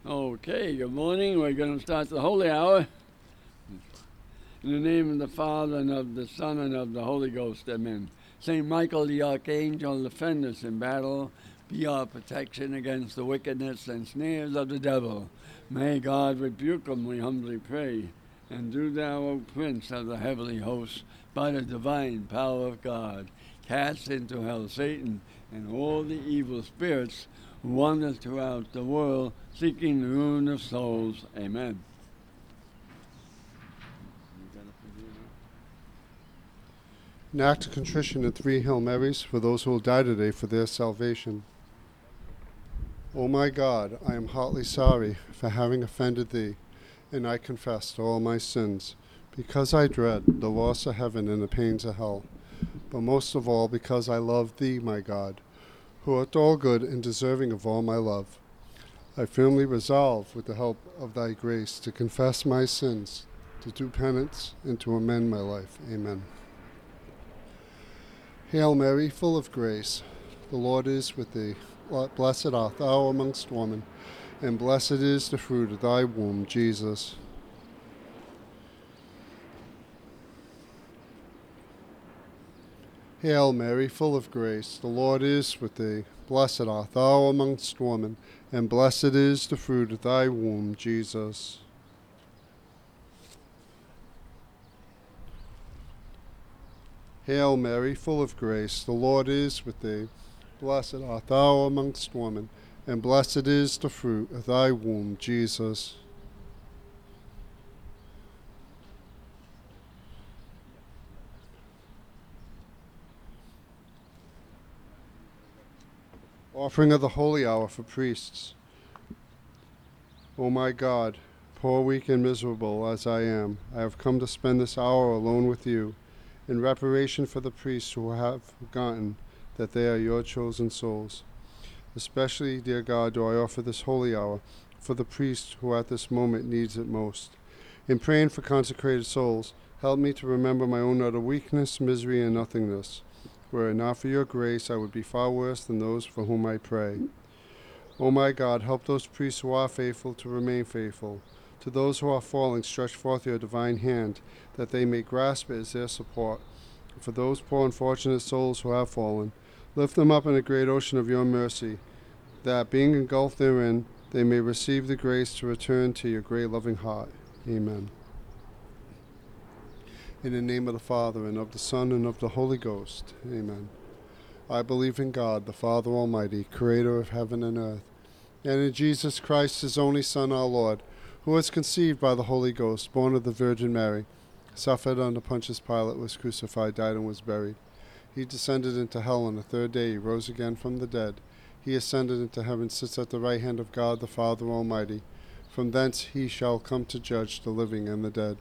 Okay, good morning. We're going to start the Holy Hour. In the name of the Father, and of the Son, and of the Holy Ghost, amen. Saint Michael the Archangel, defend us in battle. Be our protection against the wickedness and snares of the devil. May God rebuke him, we humbly pray. And do thou, O Prince of the heavenly hosts, by the divine power of God, cast into hell Satan and all the evil spirits who wander throughout the world, seeking the ruin of souls. Amen. An act of contrition and 3 Hail Marys for those who will die today for their salvation. O my God, I am heartily sorry for having offended thee, and I confess all my sins, because I dread the loss of heaven and the pains of hell, but most of all because I love thee, my God, who art all good and deserving of all my love. I firmly resolve, with the help of thy grace, to confess my sins, to do penance, and to amend my life. Amen. Hail Mary, full of grace, the Lord is with thee. Blessed art thou amongst women, and blessed is the fruit of thy womb, Jesus. Hail Mary, full of grace, the Lord is with thee. Blessed art thou amongst women, and blessed is the fruit of thy womb, Jesus. Hail Mary, full of grace, the Lord is with thee. Blessed art thou amongst women, and blessed is the fruit of thy womb, Jesus. Offering of the Holy Hour for priests. O my God, poor, weak, and miserable as I am, I have come to spend this hour alone with you, in reparation for the priests who have forgotten that they are your chosen souls. Especially, dear God, do I offer this holy hour for the priest who at this moment needs it most. In praying for consecrated souls, help me to remember my own utter weakness, misery, and nothingness. Were it not for your grace, I would be far worse than those for whom I pray. O my God, help those priests who are faithful to remain faithful. To those who are falling, stretch forth your divine hand, that they may grasp it as their support. For those poor unfortunate souls who have fallen, lift them up in a great ocean of your mercy, that, being engulfed therein, they may receive the grace to return to your great loving heart. Amen. In the name of the Father, and of the Son, and of the Holy Ghost. Amen. I believe in God, the Father Almighty, creator of heaven and earth, and in Jesus Christ, his only Son, our Lord, who was conceived by the Holy Ghost, born of the Virgin Mary, suffered under Pontius Pilate, was crucified, died, and was buried. He descended into hell on the 3rd day. He rose again from the dead. He ascended into heaven, sits at the right hand of God, the Father Almighty. From thence he shall come to judge the living and the dead.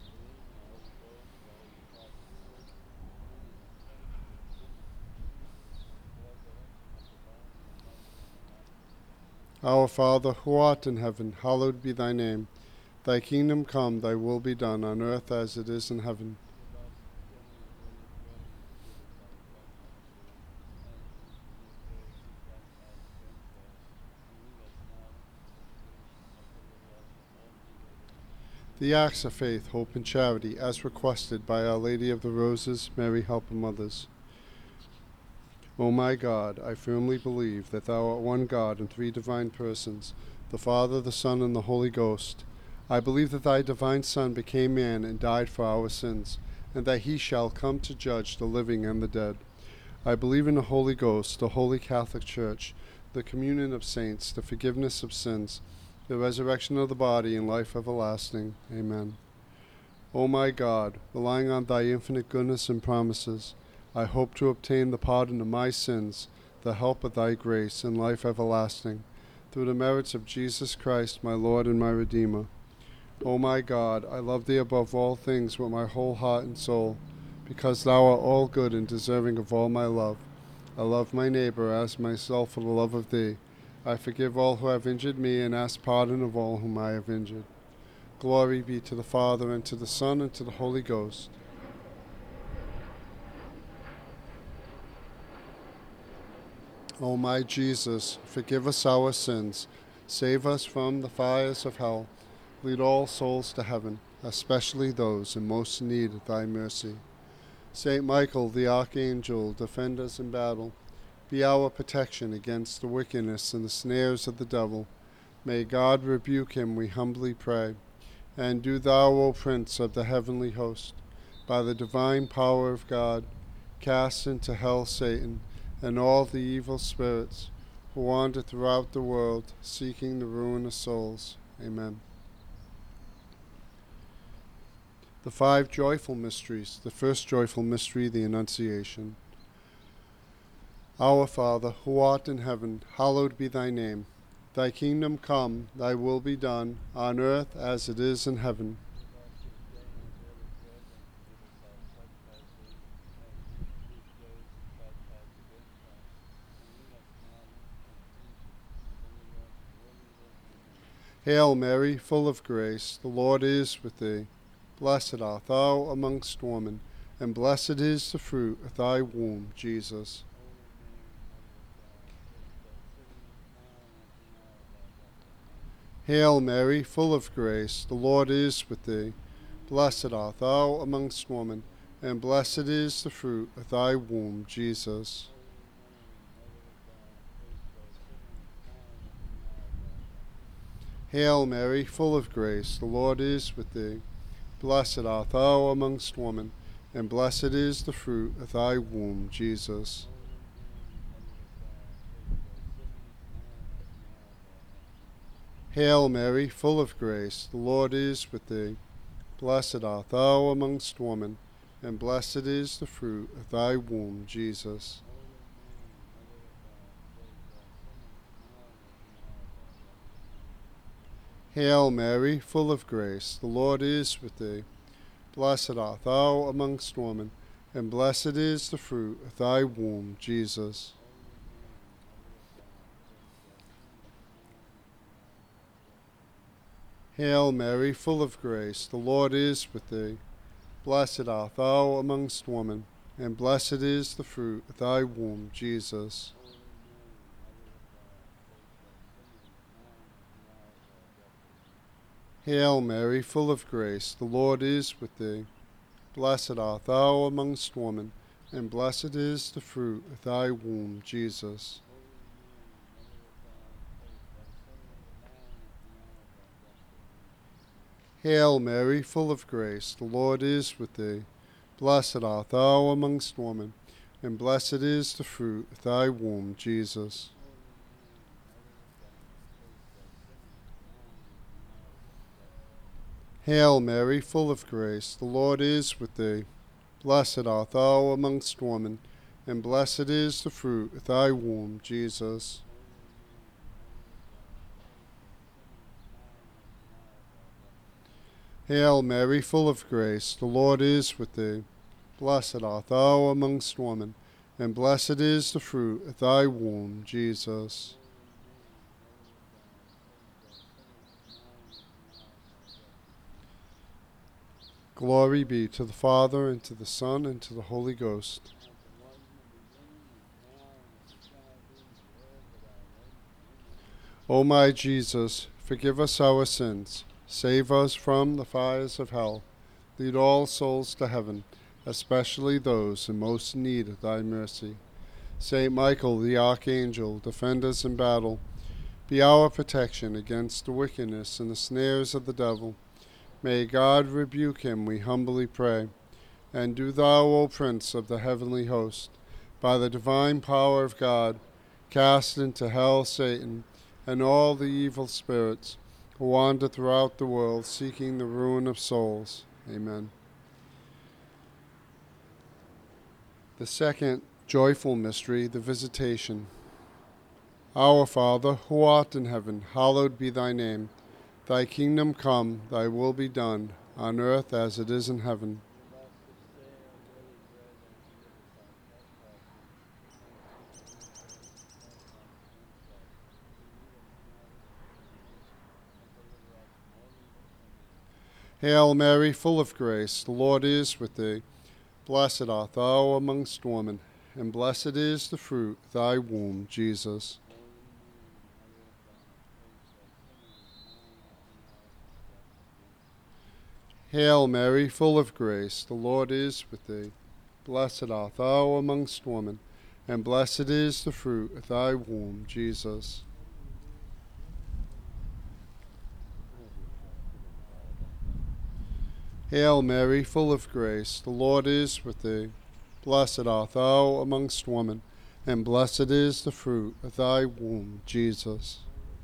Our Father, who art in heaven, hallowed be thy name. Thy kingdom come, thy will be done, on earth as it is in heaven. The acts of faith, hope, and charity, as requested by Our Lady of the Roses, Mary, help of mothers. O my God, I firmly believe that thou art one God in 3 divine persons, the Father, the Son, and the Holy Ghost. I believe that thy divine Son became man and died for our sins, and that he shall come to judge the living and the dead. I believe in the Holy Ghost, the Holy Catholic Church, the communion of saints, the forgiveness of sins, the resurrection of the body, and life everlasting. Amen. O my God, relying on thy infinite goodness and promises, I hope to obtain the pardon of my sins, the help of thy grace, and life everlasting, through the merits of Jesus Christ, my Lord and my Redeemer. O my God, I love thee above all things with my whole heart and soul, because thou art all good and deserving of all my love. I love my neighbor as myself for the love of thee. I forgive all who have injured me, and ask pardon of all whom I have injured. Glory be to the Father, and to the Son, and to the Holy Ghost. O my Jesus, forgive us our sins, Save us from the fires of hell. Lead all souls to heaven, especially those in most need of thy mercy. Saint Michael, the archangel, defend us in battle. Be our protection against the wickedness and the snares of the devil. May God rebuke him, we humbly pray. And do thou, O Prince of the heavenly host, by the divine power of God, cast into hell Satan and all the evil spirits who wander throughout the world, seeking the ruin of souls. Amen. The five joyful mysteries. The first joyful mystery, the Annunciation. Our Father, who art in heaven, hallowed be thy name. Thy kingdom come, thy will be done, on earth as it is in heaven. Hail Mary, full of grace, the Lord is with thee. Blessed art thou amongst women, and blessed is the fruit of thy womb, Jesus. Hail Mary, full of grace, the Lord is with thee. Blessed art thou amongst women, and blessed is the fruit of thy womb, Jesus. Hail Mary, full of grace, the Lord is with thee. Blessed art thou amongst women, and blessed is the fruit of thy womb, Jesus. Hail Mary, full of grace, the Lord is with thee. Blessed art thou amongst women, and blessed is the fruit of thy womb, Jesus. Hail Mary, full of grace, the Lord is with thee. Blessed art thou amongst women, and blessed is the fruit of thy womb, Jesus. Hail Mary, full of grace, the Lord is with thee. Blessed art thou amongst women, and blessed is the fruit of thy womb, Jesus. Hail Mary, full of grace, the Lord is with thee. Blessed art thou amongst women, and blessed is the fruit of thy womb, Jesus. Hail Mary, full of grace, the Lord is with thee. Blessed art thou amongst women, and blessed is the fruit of thy womb, Jesus. Hail Mary, full of grace, the Lord is with thee. Blessed art thou amongst women, and blessed is the fruit of thy womb, Jesus. Hail Mary, full of grace, the Lord is with thee. Blessed art thou amongst women, and blessed is the fruit of thy womb, Jesus. Glory be to the Father, and to the Son, and to the Holy Ghost. O my Jesus, forgive us our sins, save us from the fires of hell, lead all souls to heaven, especially those in most need of thy mercy. Saint Michael, the archangel, defend us in battle. Be our protection against the wickedness and the snares of the devil. May God rebuke him, we humbly pray. And do thou, O Prince of the heavenly host, by the divine power of God, cast into hell Satan and all the evil spirits who wander throughout the world, seeking the ruin of souls. Amen. The second joyful mystery, the Visitation. Our Father, who art in heaven, hallowed be thy name. Thy kingdom come, thy will be done, on earth as it is in heaven. Hail Mary, full of grace, the Lord is with thee. Blessed art thou amongst women, and blessed is the fruit of thy womb, Jesus. Hail Mary, full of grace, the Lord is with thee. Blessed art thou amongst women, and blessed is the fruit of thy womb, Jesus. Hail Mary, full of grace, the Lord is with thee. Blessed art thou amongst women, and blessed is the fruit of thy womb, Jesus.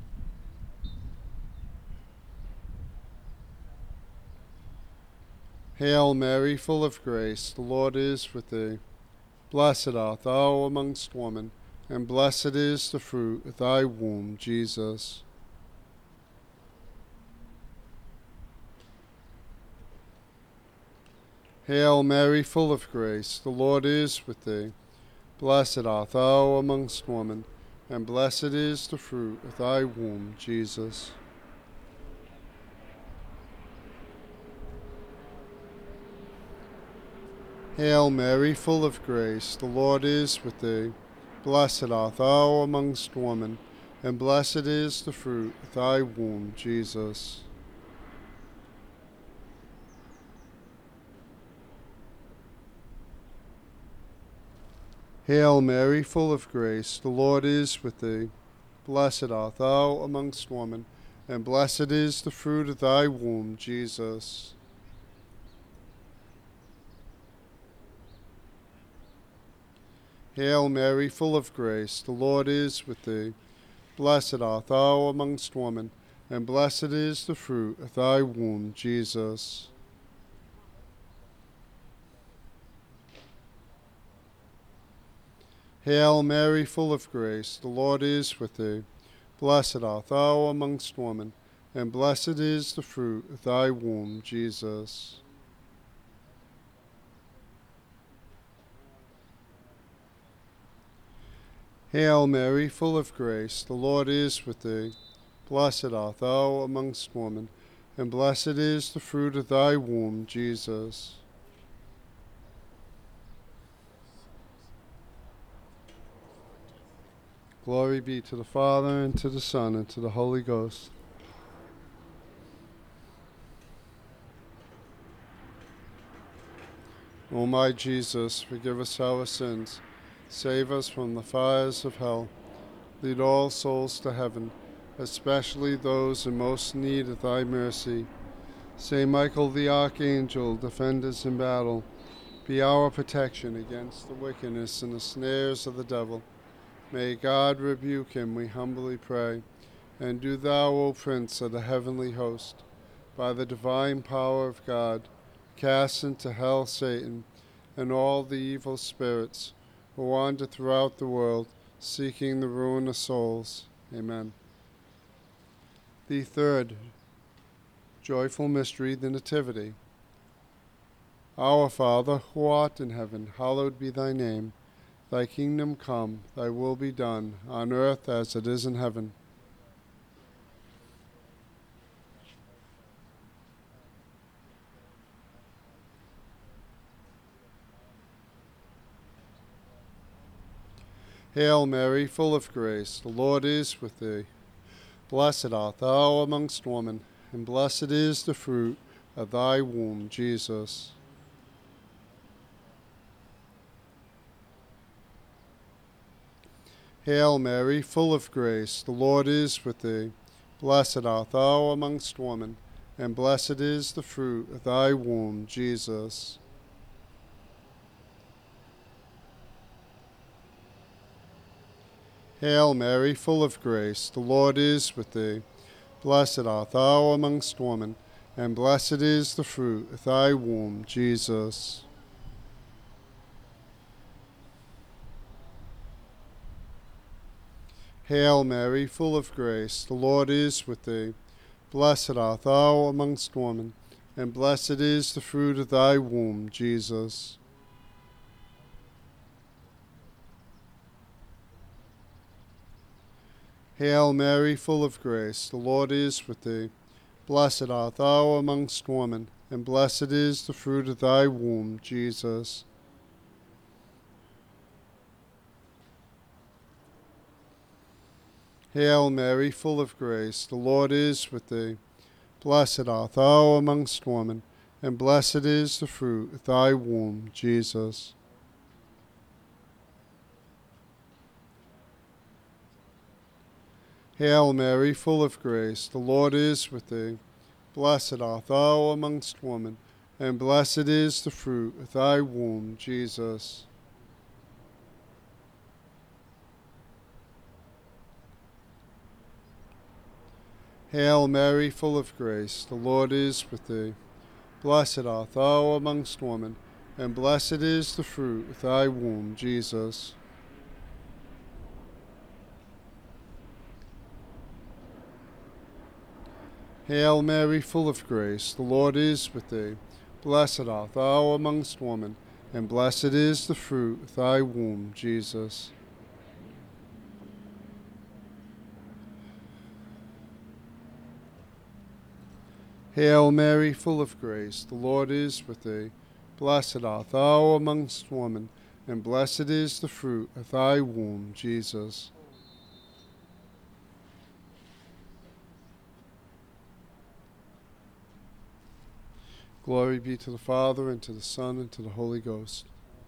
Hail Mary, full of grace, the Lord is with thee. Blessed art thou amongst women, and blessed is the fruit of thy womb, Jesus. Hail Mary, full of grace, the Lord is with thee. Blessed art thou amongst women, and blessed is the fruit of thy womb, Jesus. Hail Mary, full of grace, the Lord is with thee. Blessed art thou amongst women, and blessed is the fruit of thy womb, Jesus. Hail Mary, full of grace, the Lord is with thee. Blessed art thou amongst women, and blessed is the fruit of thy womb, Jesus. Hail Mary, full of grace, the Lord is with thee. Blessed art thou amongst women, and blessed is the fruit of thy womb, Jesus. Hail Mary, full of grace, the Lord is with thee. Blessed art thou amongst women, and blessed is the fruit of thy womb, Jesus. Hail Mary, full of grace, the Lord is with thee. Blessed art thou amongst women, and blessed is the fruit of thy womb, Jesus. Glory be to the Father, and to the Son, and to the Holy Ghost. O my Jesus, forgive us our sins, save us from the fires of hell, lead all souls to heaven, especially those in most need of thy mercy. Saint Michael the Archangel, defend us in battle, be our protection against the wickedness and the snares of the devil. May God rebuke him, we humbly pray. And do thou, O Prince of the heavenly host, by the divine power of God, cast into hell Satan and all the evil spirits who wander throughout the world, seeking the ruin of souls. Amen. The third joyful mystery, the Nativity. Our Father, who art in heaven, hallowed be thy name. Thy kingdom come, thy will be done, on earth as it is in heaven. Hail Mary, full of grace, the Lord is with thee. Blessed art thou amongst women, and blessed is the fruit of thy womb, Jesus. Hail Mary, full of grace, the Lord is with thee. Blessed art thou amongst women, and blessed is the fruit of thy womb, Jesus. Hail Mary, full of grace, the Lord is with thee. Blessed art thou amongst women, and blessed is the fruit of thy womb, Jesus. Hail Mary, full of grace, the Lord is with thee. Blessed art thou amongst women, and blessed is the fruit of thy womb, Jesus. Hail Mary, full of grace, the Lord is with thee. Blessed art thou amongst women, and blessed is the fruit of thy womb, Jesus. Hail Mary, full of grace, the Lord is with thee. Blessed art thou amongst women, and blessed is the fruit of thy womb, Jesus. Hail Mary, full of grace, the Lord is with thee. Blessed art thou amongst women, and blessed is the fruit of thy womb, Jesus. Hail Mary, full of grace, the Lord is with thee. Blessed art thou amongst women, and blessed is the fruit of thy womb, Jesus. Hail Mary, full of grace, the Lord is with thee. Blessed art thou amongst women, and blessed is the fruit of thy womb, Jesus. Hail Mary, full of grace, the Lord is with thee. Blessed art thou amongst women, and blessed is the fruit of thy womb, Jesus. Glory be to the Father, and to the Son, and to the Holy Ghost.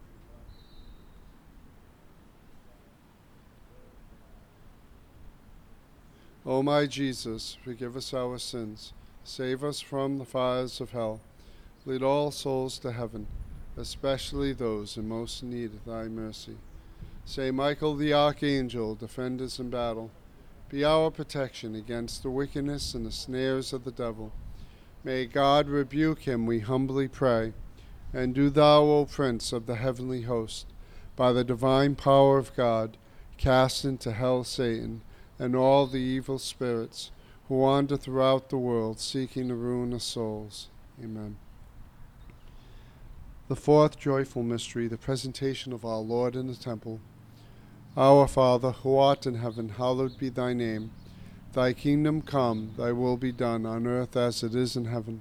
O my Jesus, forgive us our sins, save us from the fires of hell, lead all souls to heaven, especially those in most need of thy mercy. Saint Michael the Archangel, defend us in battle. Be our protection against the wickedness and the snares of the devil. May God rebuke him, we humbly pray. And do thou, O Prince of the heavenly host, by the divine power of God, cast into hell Satan and all the evil spirits who wander throughout the world seeking the ruin of souls. Amen. The fourth joyful mystery, the presentation of our Lord in the temple. Our Father, who art in heaven, hallowed be thy name. Thy kingdom come, thy will be done on earth as it is in heaven.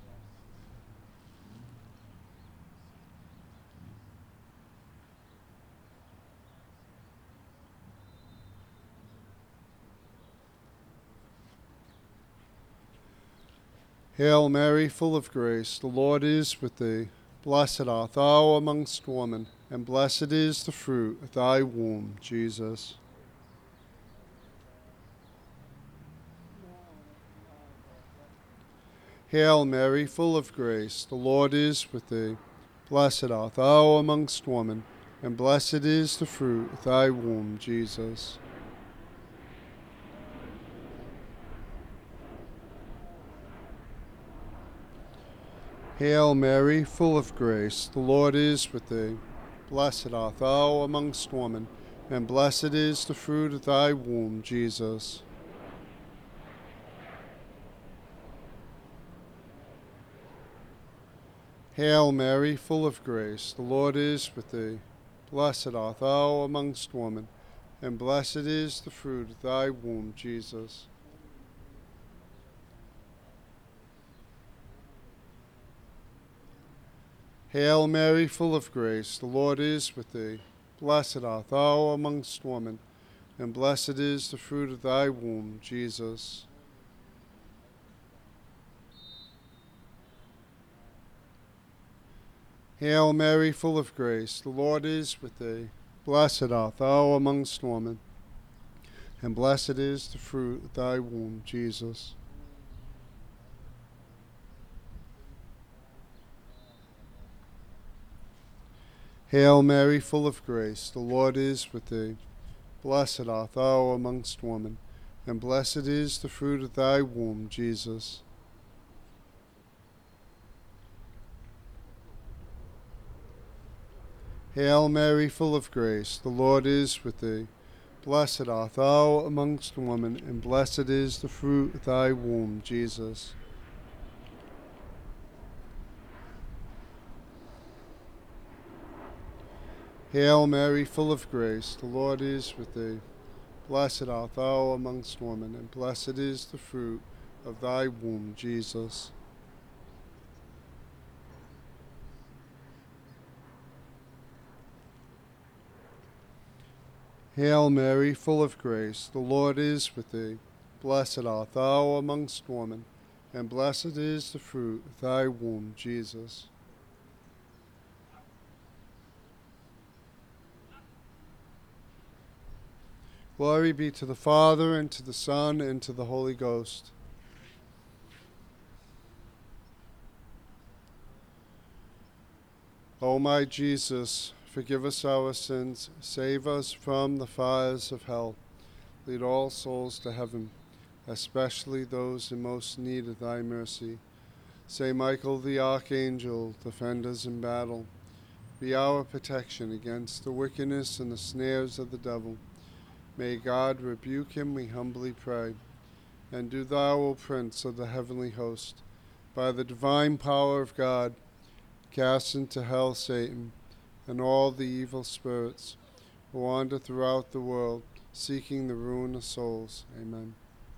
Hail Mary, full of grace, the Lord is with thee. Blessed art thou amongst women, and blessed is the fruit of thy womb, Jesus. Hail Mary, full of grace, the Lord is with thee. Blessed art thou amongst women, and blessed is the fruit of thy womb, Jesus. Hail Mary, full of grace, the Lord is with thee. Blessed art thou amongst women, and blessed is the fruit of thy womb, Jesus. Hail Mary, full of grace, the Lord is with thee. Blessed art thou amongst women, and blessed is the fruit of thy womb, Jesus. Hail Mary, full of grace, the Lord is with thee. Blessed art thou amongst women, and blessed is the fruit of thy womb, Jesus. Hail Mary, full of grace, the Lord is with thee. Blessed art thou amongst women, and blessed is the fruit of thy womb, Jesus. Hail Mary, full of grace, the Lord is with thee. Blessed art thou amongst women, and blessed is the fruit of thy womb, Jesus. Hail Mary, full of grace, the Lord is with thee. Blessed art thou amongst women, and blessed is the fruit of thy womb, Jesus. Hail Mary, full of grace, the Lord is with thee. Blessed art thou amongst women, and blessed is the fruit of thy womb, Jesus. Hail Mary, full of grace, the Lord is with thee. Blessed art thou amongst women, and blessed is the fruit of thy womb, Jesus. Glory be to the Father, and to the Son, and to the Holy Ghost. O my Jesus, forgive us our sins, save us from the fires of hell, lead all souls to heaven, especially those in most need of thy mercy. Saint Michael the Archangel, defend us in battle. Be our protection against the wickedness and the snares of the devil. May God rebuke him, we humbly pray. And do thou, O Prince of the heavenly host, by the divine power of God, cast into hell Satan and all the evil spirits who wander throughout the world, seeking the ruin of souls. Amen.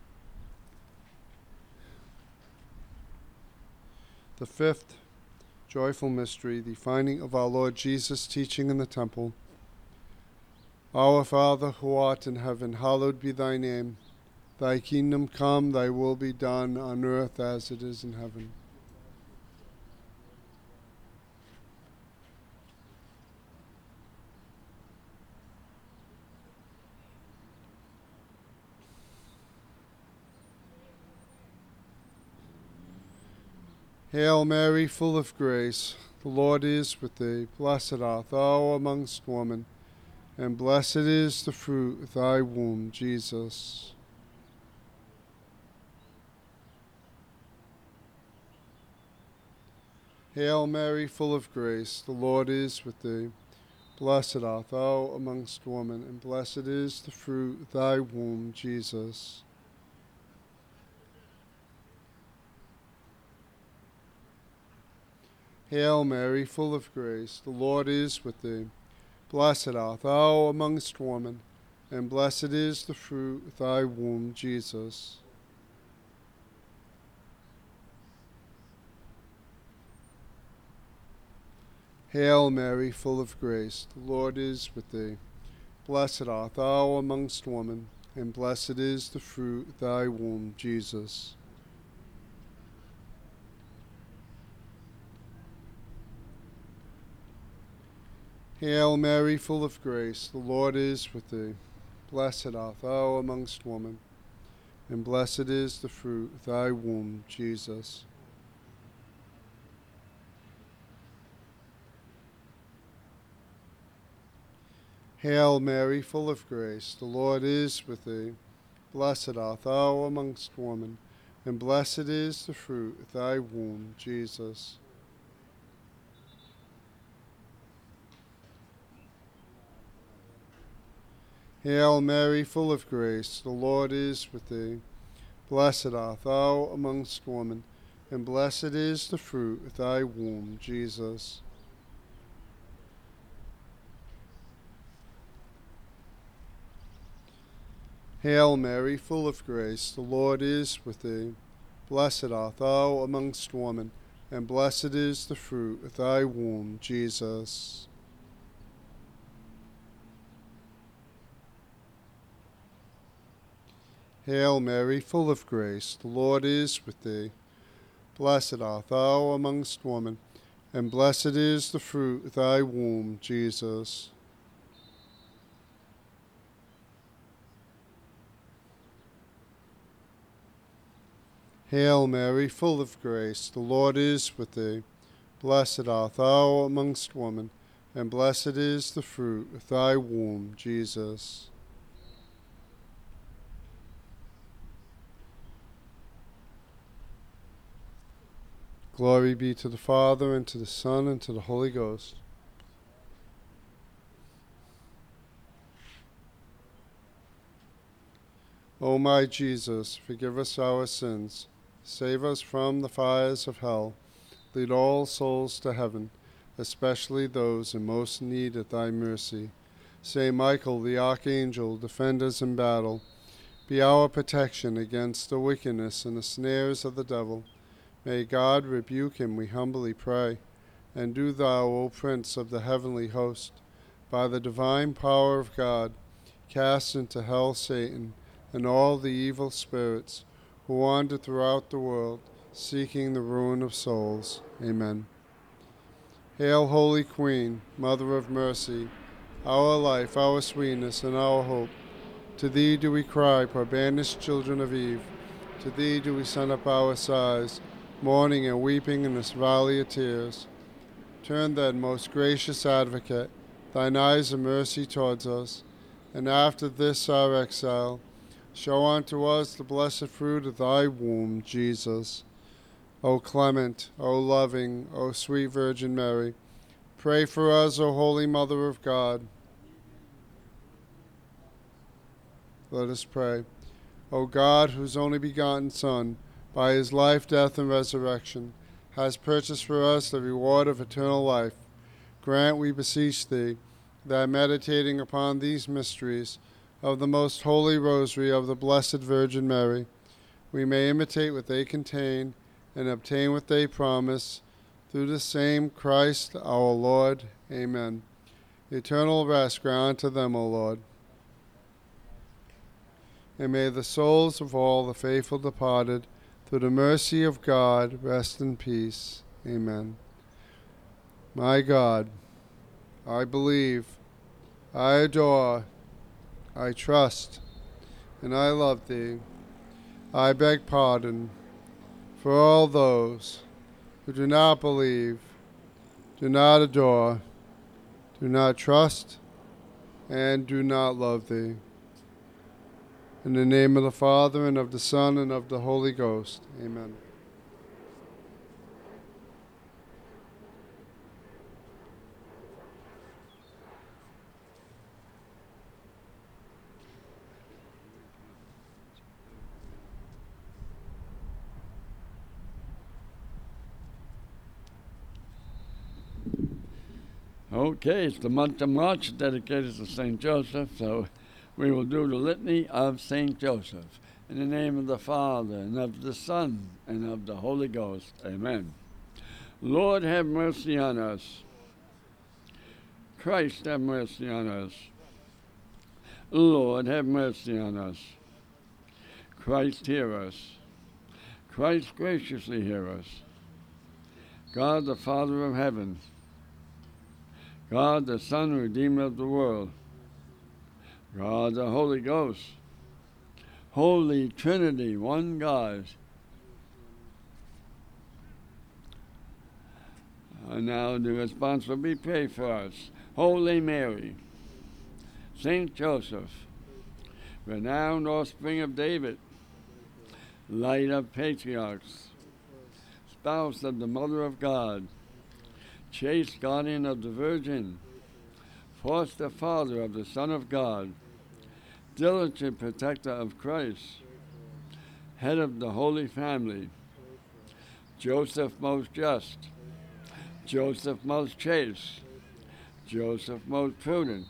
The fifth joyful mystery, the finding of our Lord Jesus teaching in the temple. Our Father, who art in heaven, hallowed be thy name. Thy kingdom come, thy will be done on earth as it is in heaven. Hail Mary, full of grace, the Lord is with thee. Blessed art thou amongst women, and blessed is the fruit of thy womb, Jesus. Hail Mary, full of grace, the Lord is with thee. Blessed art thou amongst women, and blessed is the fruit of thy womb, Jesus. Hail Mary, full of grace, the Lord is with thee. Blessed art thou amongst women, and blessed is the fruit of thy womb, Jesus. Hail Mary, full of grace, the Lord is with thee. Blessed art thou amongst women, and blessed is the fruit of thy womb, Jesus. Hail Mary, full of grace, the Lord is with thee. Blessed art thou amongst women, and blessed is the fruit of thy womb, Jesus. Hail Mary, full of grace, the Lord is with thee. Blessed art thou amongst women, and blessed is the fruit of thy womb, Jesus. Hail Mary, full of grace, the Lord is with thee. Blessed art thou amongst women, and blessed is the fruit of thy womb, Jesus. Hail Mary, full of grace, the Lord is with thee. Blessed art thou amongst women, and blessed is the fruit of thy womb, Jesus. Hail Mary, full of grace, the Lord is with thee. Blessed art thou amongst women, and blessed is the fruit of thy womb, Jesus. Hail Mary, full of grace, the Lord is with thee. Blessed art thou amongst women, and blessed is the fruit of thy womb, Jesus. Glory be to the Father, and to the Son, and to the Holy Ghost. O my Jesus, forgive us our sins, save us from the fires of hell, lead all souls to heaven, especially those in most need of thy mercy. Saint Michael the Archangel, defend us in battle. Be our protection against the wickedness and the snares of the devil. May God rebuke him, we humbly pray. And do thou, O Prince of the heavenly host, by the divine power of God, cast into hell Satan and all the evil spirits who wander throughout the world, seeking the ruin of souls. Amen. Hail, Holy Queen, Mother of Mercy, our life, our sweetness, and our hope. To thee do we cry, poor banished children of Eve. To thee do we send up our sighs, mourning and weeping in this valley of tears. Turn then, most gracious Advocate, thine eyes of mercy towards us, and after this our exile, show unto us the blessed fruit of thy womb, Jesus. O clement, O loving, O sweet Virgin Mary, pray for us, O Holy Mother of God. Let us pray. O God, whose only begotten Son, by his life, death, and resurrection, has purchased for us the reward of eternal life, grant, we beseech thee, that meditating upon these mysteries of the most holy rosary of the Blessed Virgin Mary, we may imitate what they contain and obtain what they promise, through the same Christ our Lord. Amen. Eternal rest grant unto them, O Lord. And may the souls of all the faithful departed, through the mercy of God, rest in peace. Amen. My God, I believe, I adore, I trust, and I love thee. I beg pardon for all those who do not believe, do not adore, do not trust, and do not love thee. In the name of the Father, and of the Son, and of the Holy Ghost. Amen. Okay, it's the month of March dedicated to St. Joseph, so we will do the litany of St. Joseph. In the name of the Father, and of the Son, and of the Holy Ghost. Amen. Lord, have mercy on us. Christ, have mercy on us. Lord, have mercy on us. Christ, hear us. Christ, graciously hear us. God, the Father of heaven, God, the Son, Redeemer of the world, God, the Holy Ghost, Holy Trinity, one God. And now the response will be, pray for us. Holy Mary, Saint Joseph, renowned offspring of David, light of patriarchs, spouse of the Mother of God, chaste guardian of the Virgin, foster father of the Son of God, diligent protector of Christ, head of the Holy Family, Joseph most just, Joseph most chaste, Joseph most prudent,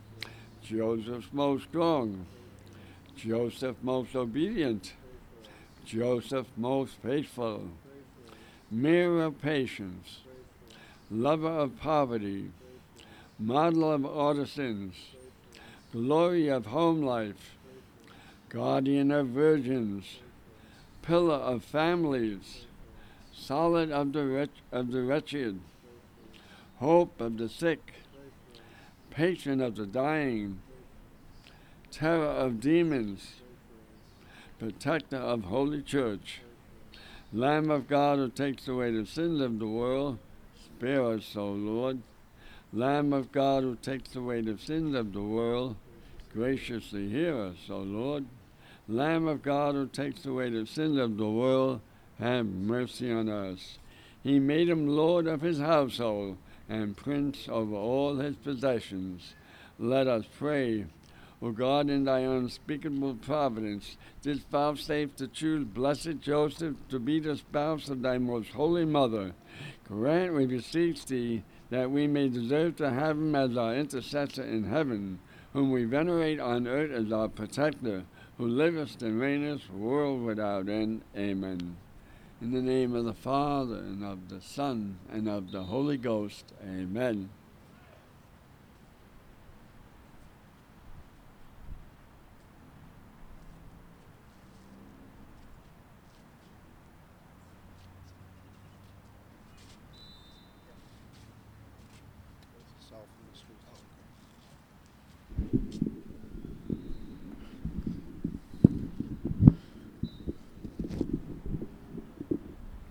Joseph most strong, Joseph most obedient, Joseph most faithful, mirror of patience, lover of poverty, model of artisans, glory of home life, guardian of virgins, pillar of families, solid of the wretched, hope of the sick, patron of the dying, terror of demons, protector of Holy Church, Lamb of God who takes away the sins of the world, spare us, O Lord. Lamb of God who takes away the sins of the world, graciously hear us, O Lord. Lamb of God who takes away the sins of the world, have mercy on us. He made him Lord of his household and prince over all his possessions. Let us pray. O God, in thy unspeakable providence, didst vouchsafe to choose blessed Joseph to be the spouse of thy most holy mother. Grant, we beseech thee, that we may deserve to have him as our intercessor in heaven, whom we venerate on earth as our protector, who livest and reignest world without end. Amen. In the name of the Father, and of the Son, and of the Holy Ghost. Amen.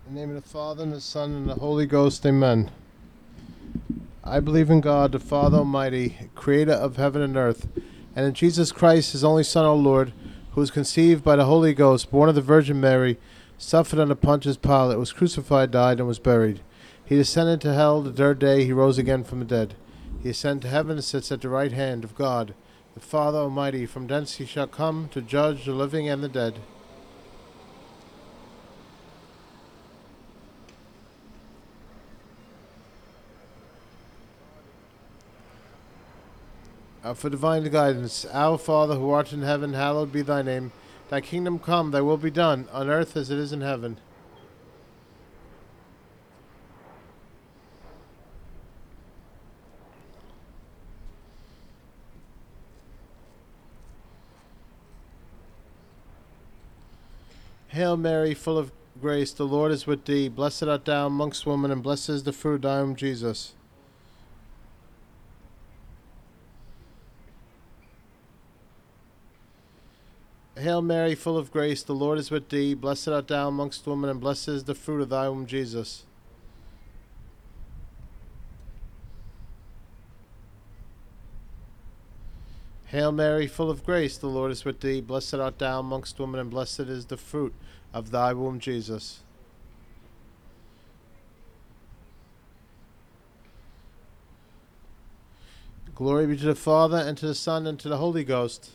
In the name of the Father, and the Son, and the Holy Ghost, amen. I believe in God, the Father Almighty, creator of heaven and earth, and in Jesus Christ, his only Son, our Lord, who was conceived by the Holy Ghost, born of the Virgin Mary, suffered under Pontius Pilate, was crucified, died, and was buried. He descended to hell. The third day he rose again from the dead. He ascended to heaven and sits at the right hand of God, the Father Almighty. From thence he shall come to judge the living and the dead. For divine guidance, Our Father who art in heaven, hallowed be thy name. Thy kingdom come, thy will be done, on earth as it is in heaven. Hail Mary, full of grace, the Lord is with thee. Blessed art thou amongst women, and blessed is the fruit of thy womb, Jesus. Hail Mary, full of grace, the Lord is with thee. Blessed art thou amongst women, and blessed is the fruit of thy womb, Jesus. Hail Mary, full of grace, the Lord is with thee. Blessed art thou amongst women, and blessed is the fruit of thy womb, Jesus. Glory be to the Father, and to the Son, and to the Holy Ghost.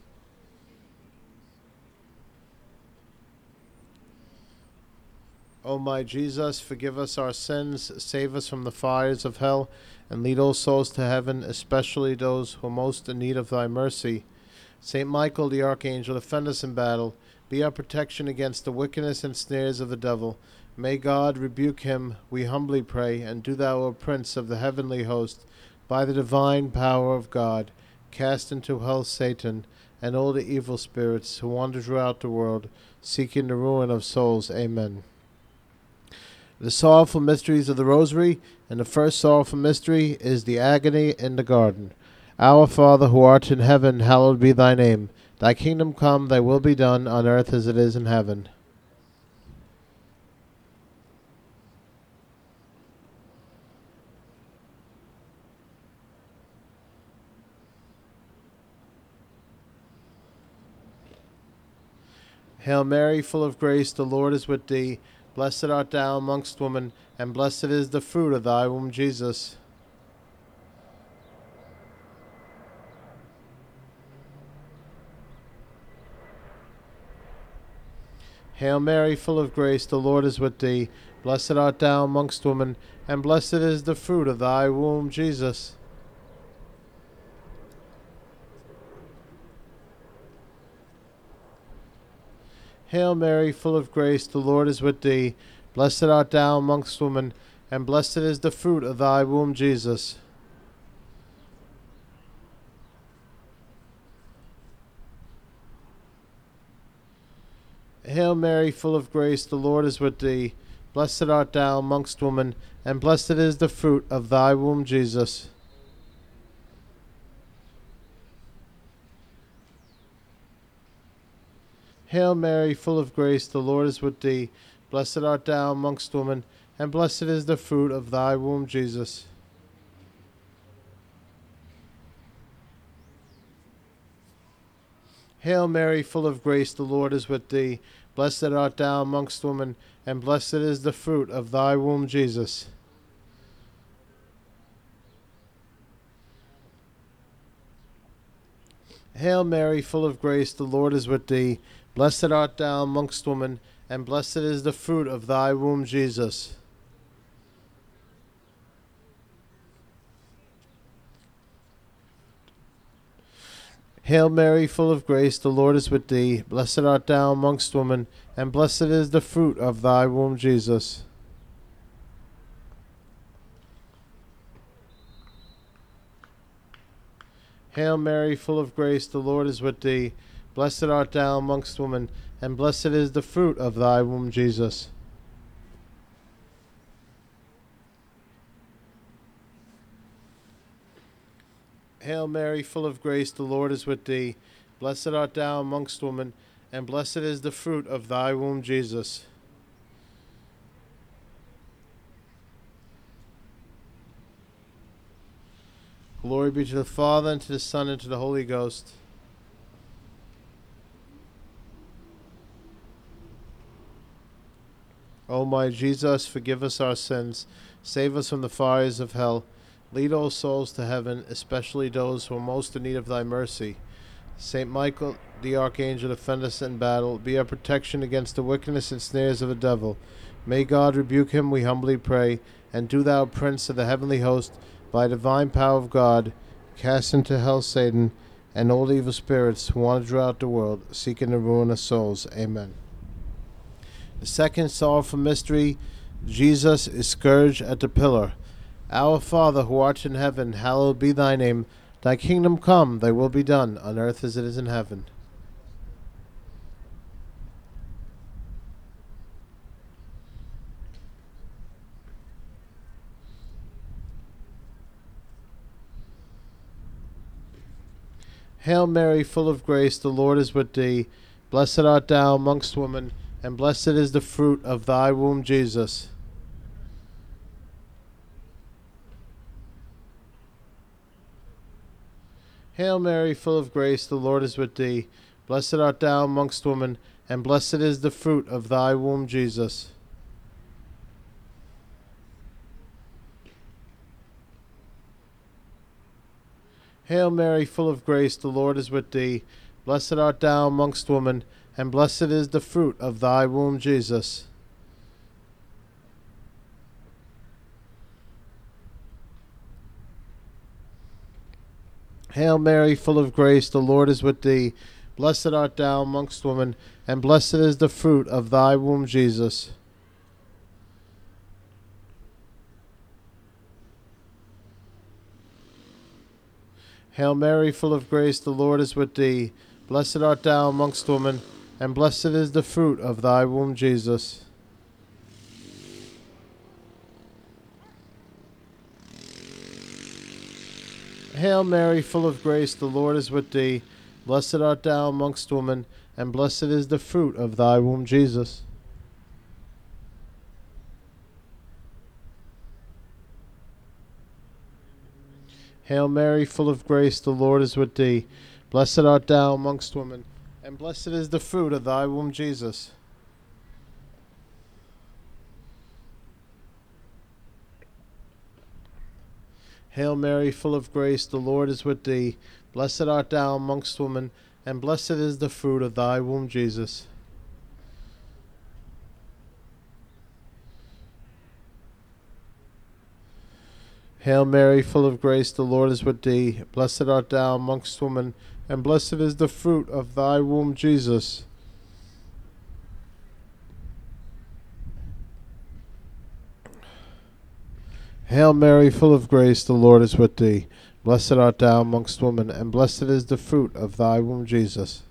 O my Jesus, forgive us our sins, save us from the fires of hell, and lead all souls to heaven, especially those who are most in need of thy mercy. Saint Michael the Archangel, defend us in battle. Be our protection against the wickedness and snares of the devil. May God rebuke him, we humbly pray, and do thou, O Prince of the heavenly host, by the divine power of God, cast into hell Satan and all the evil spirits who wander throughout the world, seeking the ruin of souls. Amen. The sorrowful mysteries of the Rosary, and the first sorrowful mystery is the agony in the garden. Our Father who art in heaven, hallowed be thy name. Thy kingdom come, thy will be done, on earth as it is in heaven. Hail Mary, full of grace, the Lord is with thee. Blessed art thou amongst women, and blessed is the fruit of thy womb, Jesus. Hail Mary, full of grace, the Lord is with thee. Blessed art thou amongst women, and blessed is the fruit of thy womb, Jesus. Hail Mary, full of grace, the Lord is with thee. Blessed art thou amongst women, and blessed is the fruit of thy womb, Jesus. Hail Mary, full of grace, the Lord is with thee. Blessed art thou amongst women, and blessed is the fruit of thy womb, Jesus. Hail Mary, full of grace, the Lord is with thee. Blessed art thou amongst women, and blessed is the fruit of thy womb, Jesus. Hail Mary, full of grace, the Lord is with thee. Blessed art thou amongst women, and blessed is the fruit of thy womb, Jesus. Hail Mary, full of grace, the Lord is with thee. Blessed art thou amongst women, and blessed is the fruit of thy womb, Jesus. Hail Mary, full of grace, the Lord is with thee. Blessed art thou amongst women, and blessed is the fruit of thy womb, Jesus. Hail Mary, full of grace, the Lord is with thee. Blessed art thou amongst women, and blessed is the fruit of thy womb, Jesus. Hail Mary, full of grace, the Lord is with thee. Blessed art thou amongst women, and blessed is the fruit of thy womb, Jesus. Glory be to the Father, and to the Son, and to the Holy Ghost. O my Jesus, forgive us our sins, save us from the fires of hell, lead all souls to heaven, especially those who are most in need of thy mercy. Saint Michael, the Archangel, defend us in battle, be our protection against the wickedness and snares of the devil. May God rebuke him, we humbly pray, and do thou, Prince of the heavenly host, by divine power of God, cast into hell Satan and all evil spirits who wander throughout the world, seeking the ruin of souls. Amen. The second sorrowful mystery, Jesus is scourged at the pillar. Our Father, who art in heaven, hallowed be thy name. Thy kingdom come, thy will be done, on earth as it is in heaven. Hail Mary, full of grace, the Lord is with thee. Blessed art thou amongst women, and blessed is the fruit of thy womb, Jesus. Hail Mary, full of grace, the Lord is with thee. Blessed art thou amongst women, and blessed is the fruit of thy womb, Jesus. Hail Mary, full of grace, the Lord is with thee. Blessed art thou amongst women, and blessed is the fruit of thy womb, Jesus. Hail Mary, full of grace, the Lord is with thee. Blessed art thou amongst women, and blessed is the fruit of thy womb, Jesus. Hail Mary, full of grace, the Lord is with thee. Blessed art thou amongst women, and blessed is the fruit of thy womb, Jesus. Hail Mary, full of grace, the Lord is with thee. Blessed art thou amongst women, and blessed is the fruit of thy womb, Jesus. Hail Mary, full of grace, the Lord is with thee. Blessed art thou amongst women, and blessed is the fruit of thy womb, Jesus. Hail Mary, full of grace, the Lord is with thee. Blessed art thou amongst women, and blessed is the fruit of thy womb, Jesus. Hail Mary, full of grace, the Lord is with thee. Blessed art thou amongst women, and blessed is the fruit of thy womb, Jesus. Hail Mary, full of grace, the Lord is with thee. Blessed art thou amongst women, and blessed is the fruit of thy womb, Jesus.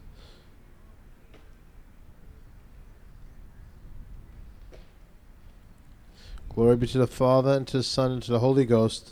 Glory be to the Father, and to the Son, and to the Holy Ghost.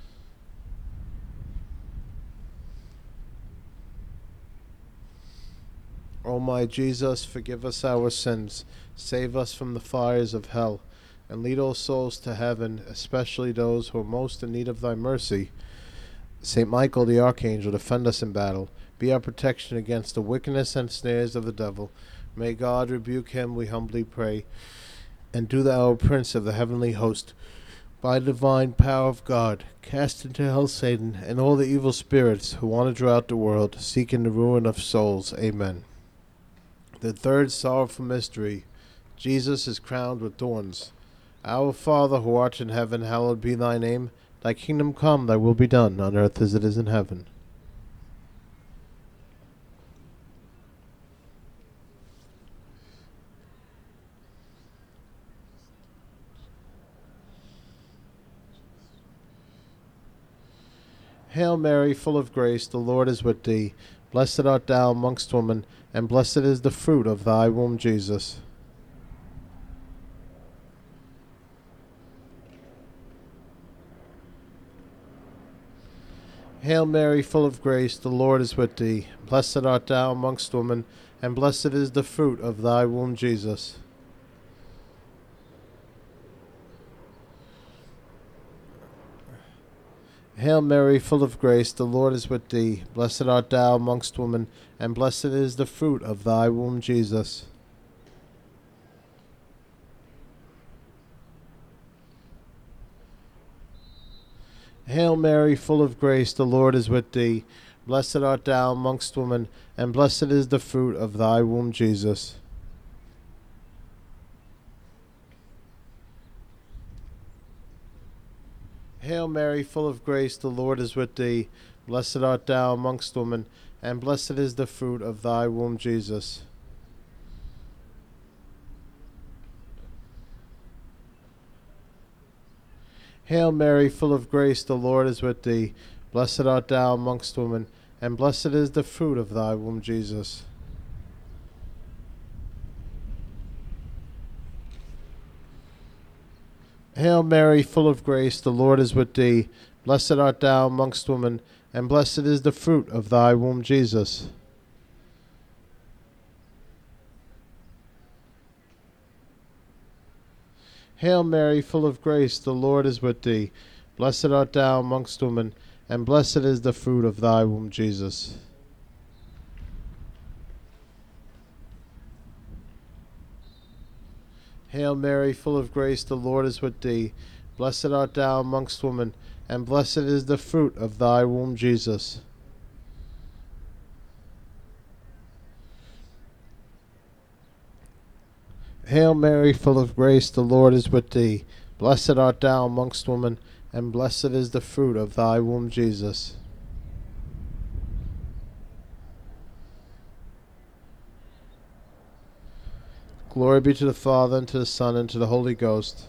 O my Jesus, forgive us our sins, save us from the fires of hell, and lead all souls to heaven, especially those who are most in need of thy mercy. Saint Michael the Archangel, defend us in battle. Be our protection against the wickedness and snares of the devil. May God rebuke him, we humbly pray. And do thou, O Prince of the heavenly host, by the divine power of God, cast into hell Satan and all the evil spirits who wander throughout the world, seeking the ruin of souls. Amen. The third sorrowful mystery, Jesus is crowned with thorns. Our Father, who art in heaven, hallowed be thy name. Thy kingdom come, thy will be done, on earth as it is in heaven. Hail Mary, full of grace, the Lord is with thee. Blessed art thou amongst women, and blessed is the fruit of thy womb, Jesus. Hail Mary, full of grace, the Lord is with thee. Blessed art thou amongst women, and blessed is the fruit of thy womb, Jesus. Hail Mary, full of grace, the Lord is with thee. Blessed art thou amongst women, and blessed is the fruit of thy womb, Jesus. Hail Mary, full of grace, the Lord is with thee. Blessed art thou amongst women, and blessed is the fruit of thy womb, Jesus. Hail Mary, full of grace, the Lord is with thee. Blessed art thou amongst women, and blessed is the fruit of thy womb, Jesus. Hail Mary, full of grace, the Lord is with thee. Blessed art thou amongst women, and blessed is the fruit of thy womb, Jesus. Hail Mary, full of grace, the Lord is with thee. Blessed art thou amongst women, and blessed is the fruit of thy womb, Jesus. Hail Mary, full of grace, the Lord is with thee. Blessed art thou amongst women, and blessed is the fruit of thy womb, Jesus. Hail Mary, full of grace, the Lord is with thee. Blessed art thou amongst women, and blessed is the fruit of thy womb, Jesus. Hail Mary, full of grace, the Lord is with thee. Blessed art thou amongst women, and blessed is the fruit of thy womb, Jesus. Glory be to the Father, and to the Son, and to the Holy Ghost.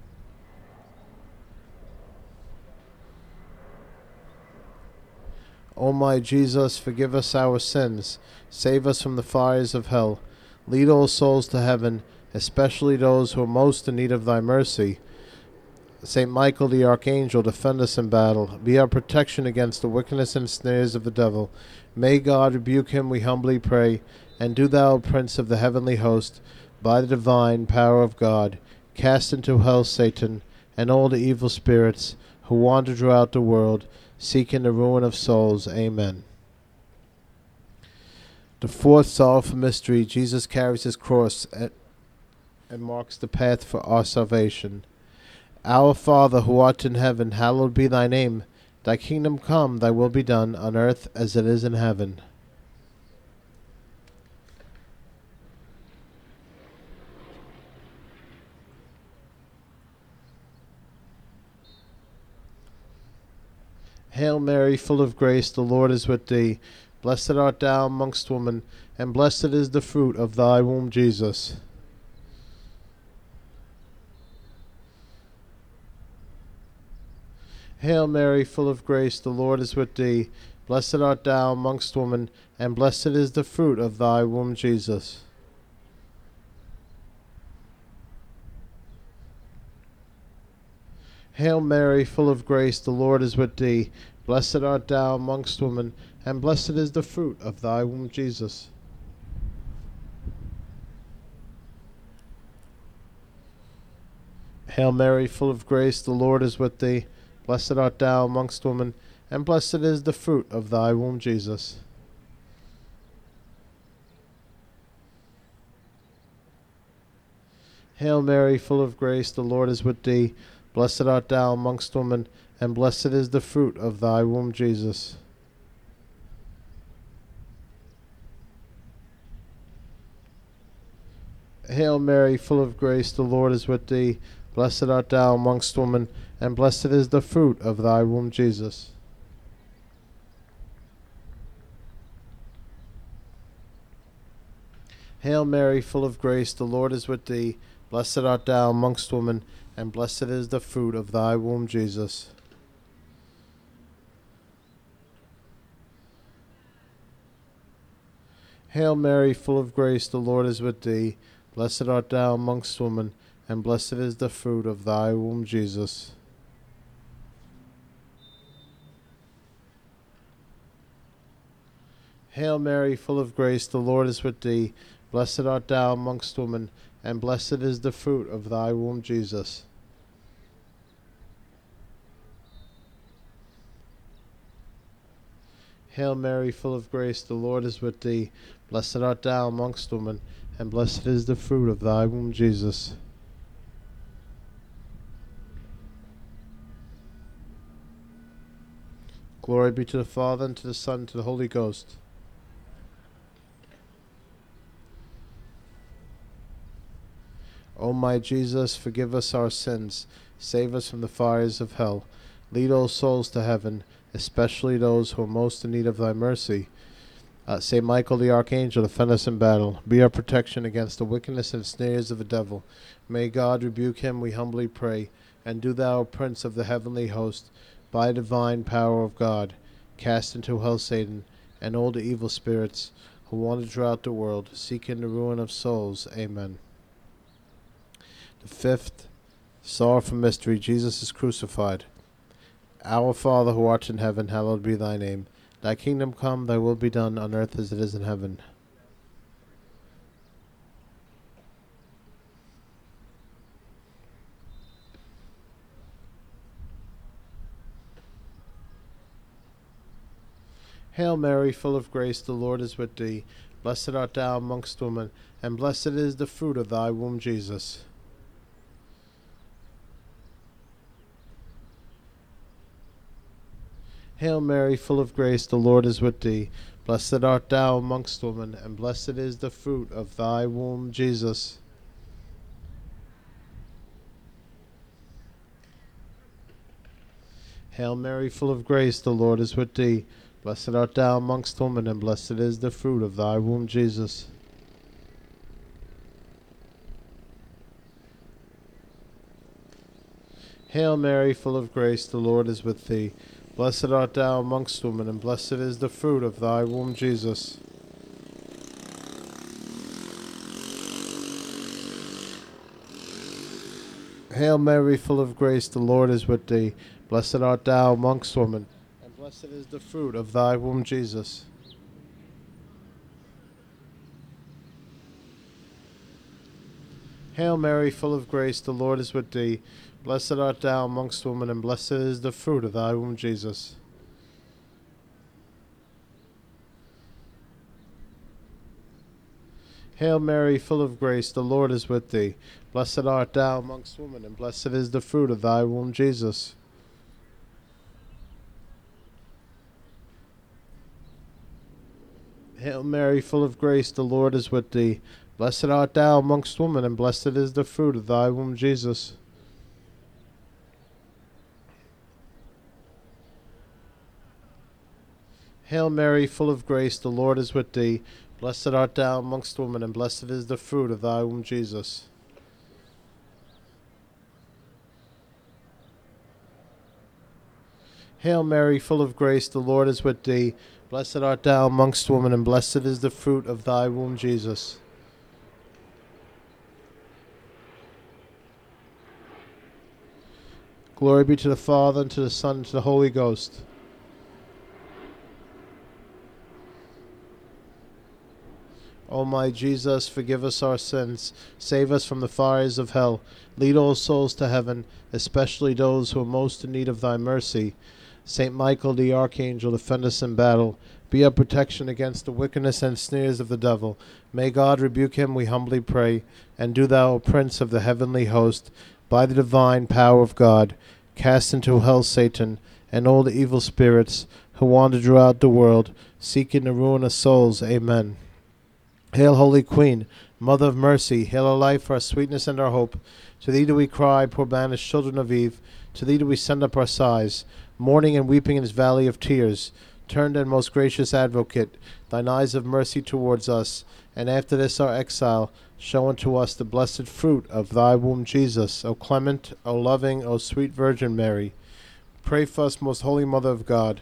O my Jesus, forgive us our sins, save us from the fires of hell, lead all souls to heaven, especially those who are most in need of thy mercy. Saint Michael the Archangel, defend us in battle. Be our protection against the wickedness and snares of the devil. May God rebuke him, we humbly pray. And do thou, Prince of the heavenly host, by the divine power of God, cast into hell Satan and all the evil spirits who wander throughout the world, seeking the ruin of souls. Amen. The fourth sorrowful mystery, Jesus carries his cross and marks the path for our salvation. Our Father, who art in heaven, hallowed be thy name. Thy kingdom come, thy will be done, on earth as it is in heaven. Hail Mary, full of grace, the Lord is with thee. Blessed art thou amongst women, and blessed is the fruit of thy womb, Jesus. Hail Mary, full of grace, the Lord is with thee. Blessed art thou amongst women, and blessed is the fruit of thy womb, Jesus. Hail Mary, full of grace, the Lord is with thee. Blessed art thou amongst women, and blessed is the fruit of thy womb, Jesus. Hail Mary, full of grace, the Lord is with thee. Blessed art thou amongst women, and blessed is the fruit of thy womb, Jesus. Hail Mary, full of grace, the Lord is with thee. Blessed art thou amongst women, and blessed is the fruit of thy womb, Jesus. Hail Mary, full of grace, the Lord is with thee. Blessed art thou amongst women, and blessed is the fruit of thy womb, Jesus. Hail Mary, full of grace, the Lord is with thee. Blessed art thou amongst women, and blessed is the fruit of thy womb, Jesus. Hail Mary, full of grace, the Lord is with thee. Blessed art thou amongst women, and blessed is the fruit of thy womb, Jesus. Hail Mary, full of grace, the Lord is with thee. Blessed art thou amongst women, and blessed is the fruit of thy womb, Jesus. Hail Mary, full of grace, the Lord is with thee. Blessed art thou amongst women, and blessed is the fruit of thy womb, Jesus. Glory be to the Father, and to the Son, and to the Holy Ghost. O my Jesus, forgive us our sins, save us from the fires of hell, lead all souls to heaven, especially those who are most in need of thy mercy. Saint Michael the Archangel, defend us in battle. Be our protection against the wickedness and snares of the devil. May God rebuke him, we humbly pray. And do thou, Prince of the heavenly host, by divine power of God, cast into hell Satan and all the evil spirits who wander throughout the world, seeking the ruin of souls. Amen. The fifth sorrowful mystery, Jesus is crucified. Our Father who art in heaven, hallowed be thy name. Thy kingdom come, thy will be done on earth as it is in heaven. Hail Mary, full of grace, the Lord is with thee. Blessed art thou amongst women, and blessed is the fruit of thy womb, Jesus. Hail Mary, full of grace, the Lord is with thee. Blessed art thou amongst women, and blessed is the fruit of thy womb, Jesus. Hail Mary, full of grace, the Lord is with thee. Blessed art thou amongst women, and blessed is the fruit of thy womb, Jesus. Hail Mary, full of grace, the Lord is with thee. Blessed art thou amongst women, and blessed is the fruit of thy womb, Jesus. Hail Mary, full of grace, the Lord is with thee. Blessed art thou amongst women, and blessed is the fruit of thy womb, Jesus. Hail Mary, full of grace, the Lord is with thee. Blessed art thou amongst women, and blessed is the fruit of thy womb, Jesus. Hail Mary, full of grace, the Lord is with thee. Blessed art thou amongst women, and blessed is the fruit of thy womb, Jesus. Hail Mary, full of grace, the Lord is with thee. Blessed art thou amongst women, and blessed is the fruit of thy womb, Jesus. Hail Mary, full of grace, the Lord is with thee. Blessed art thou amongst women, and blessed is the fruit of thy womb, Jesus. Hail Mary, full of grace, the Lord is with thee. Blessed art thou amongst women, and blessed is the fruit of thy womb, Jesus. Glory be to the Father, and to the Son, and to the Holy Ghost. O my Jesus, forgive us our sins, save us from the fires of hell, lead all souls to heaven, especially those who are most in need of thy mercy. Saint Michael the Archangel, defend us in battle. Be our protection against the wickedness and snares of the devil. May God rebuke him, we humbly pray. And do thou, O Prince of the heavenly host, by the divine power of God, cast into hell Satan and all the evil spirits who wander throughout the world, seeking the ruin of souls. Amen. Hail, Holy Queen, Mother of Mercy, hail our life, our sweetness, and our hope. To thee do we cry, poor banished children of Eve. To thee do we send up our sighs, mourning and weeping in this valley of tears. Turn then, most gracious Advocate, thine eyes of mercy towards us, and after this our exile, show unto us the blessed fruit of thy womb, Jesus. O clement, O loving, O sweet Virgin Mary, pray for us, most holy Mother of God.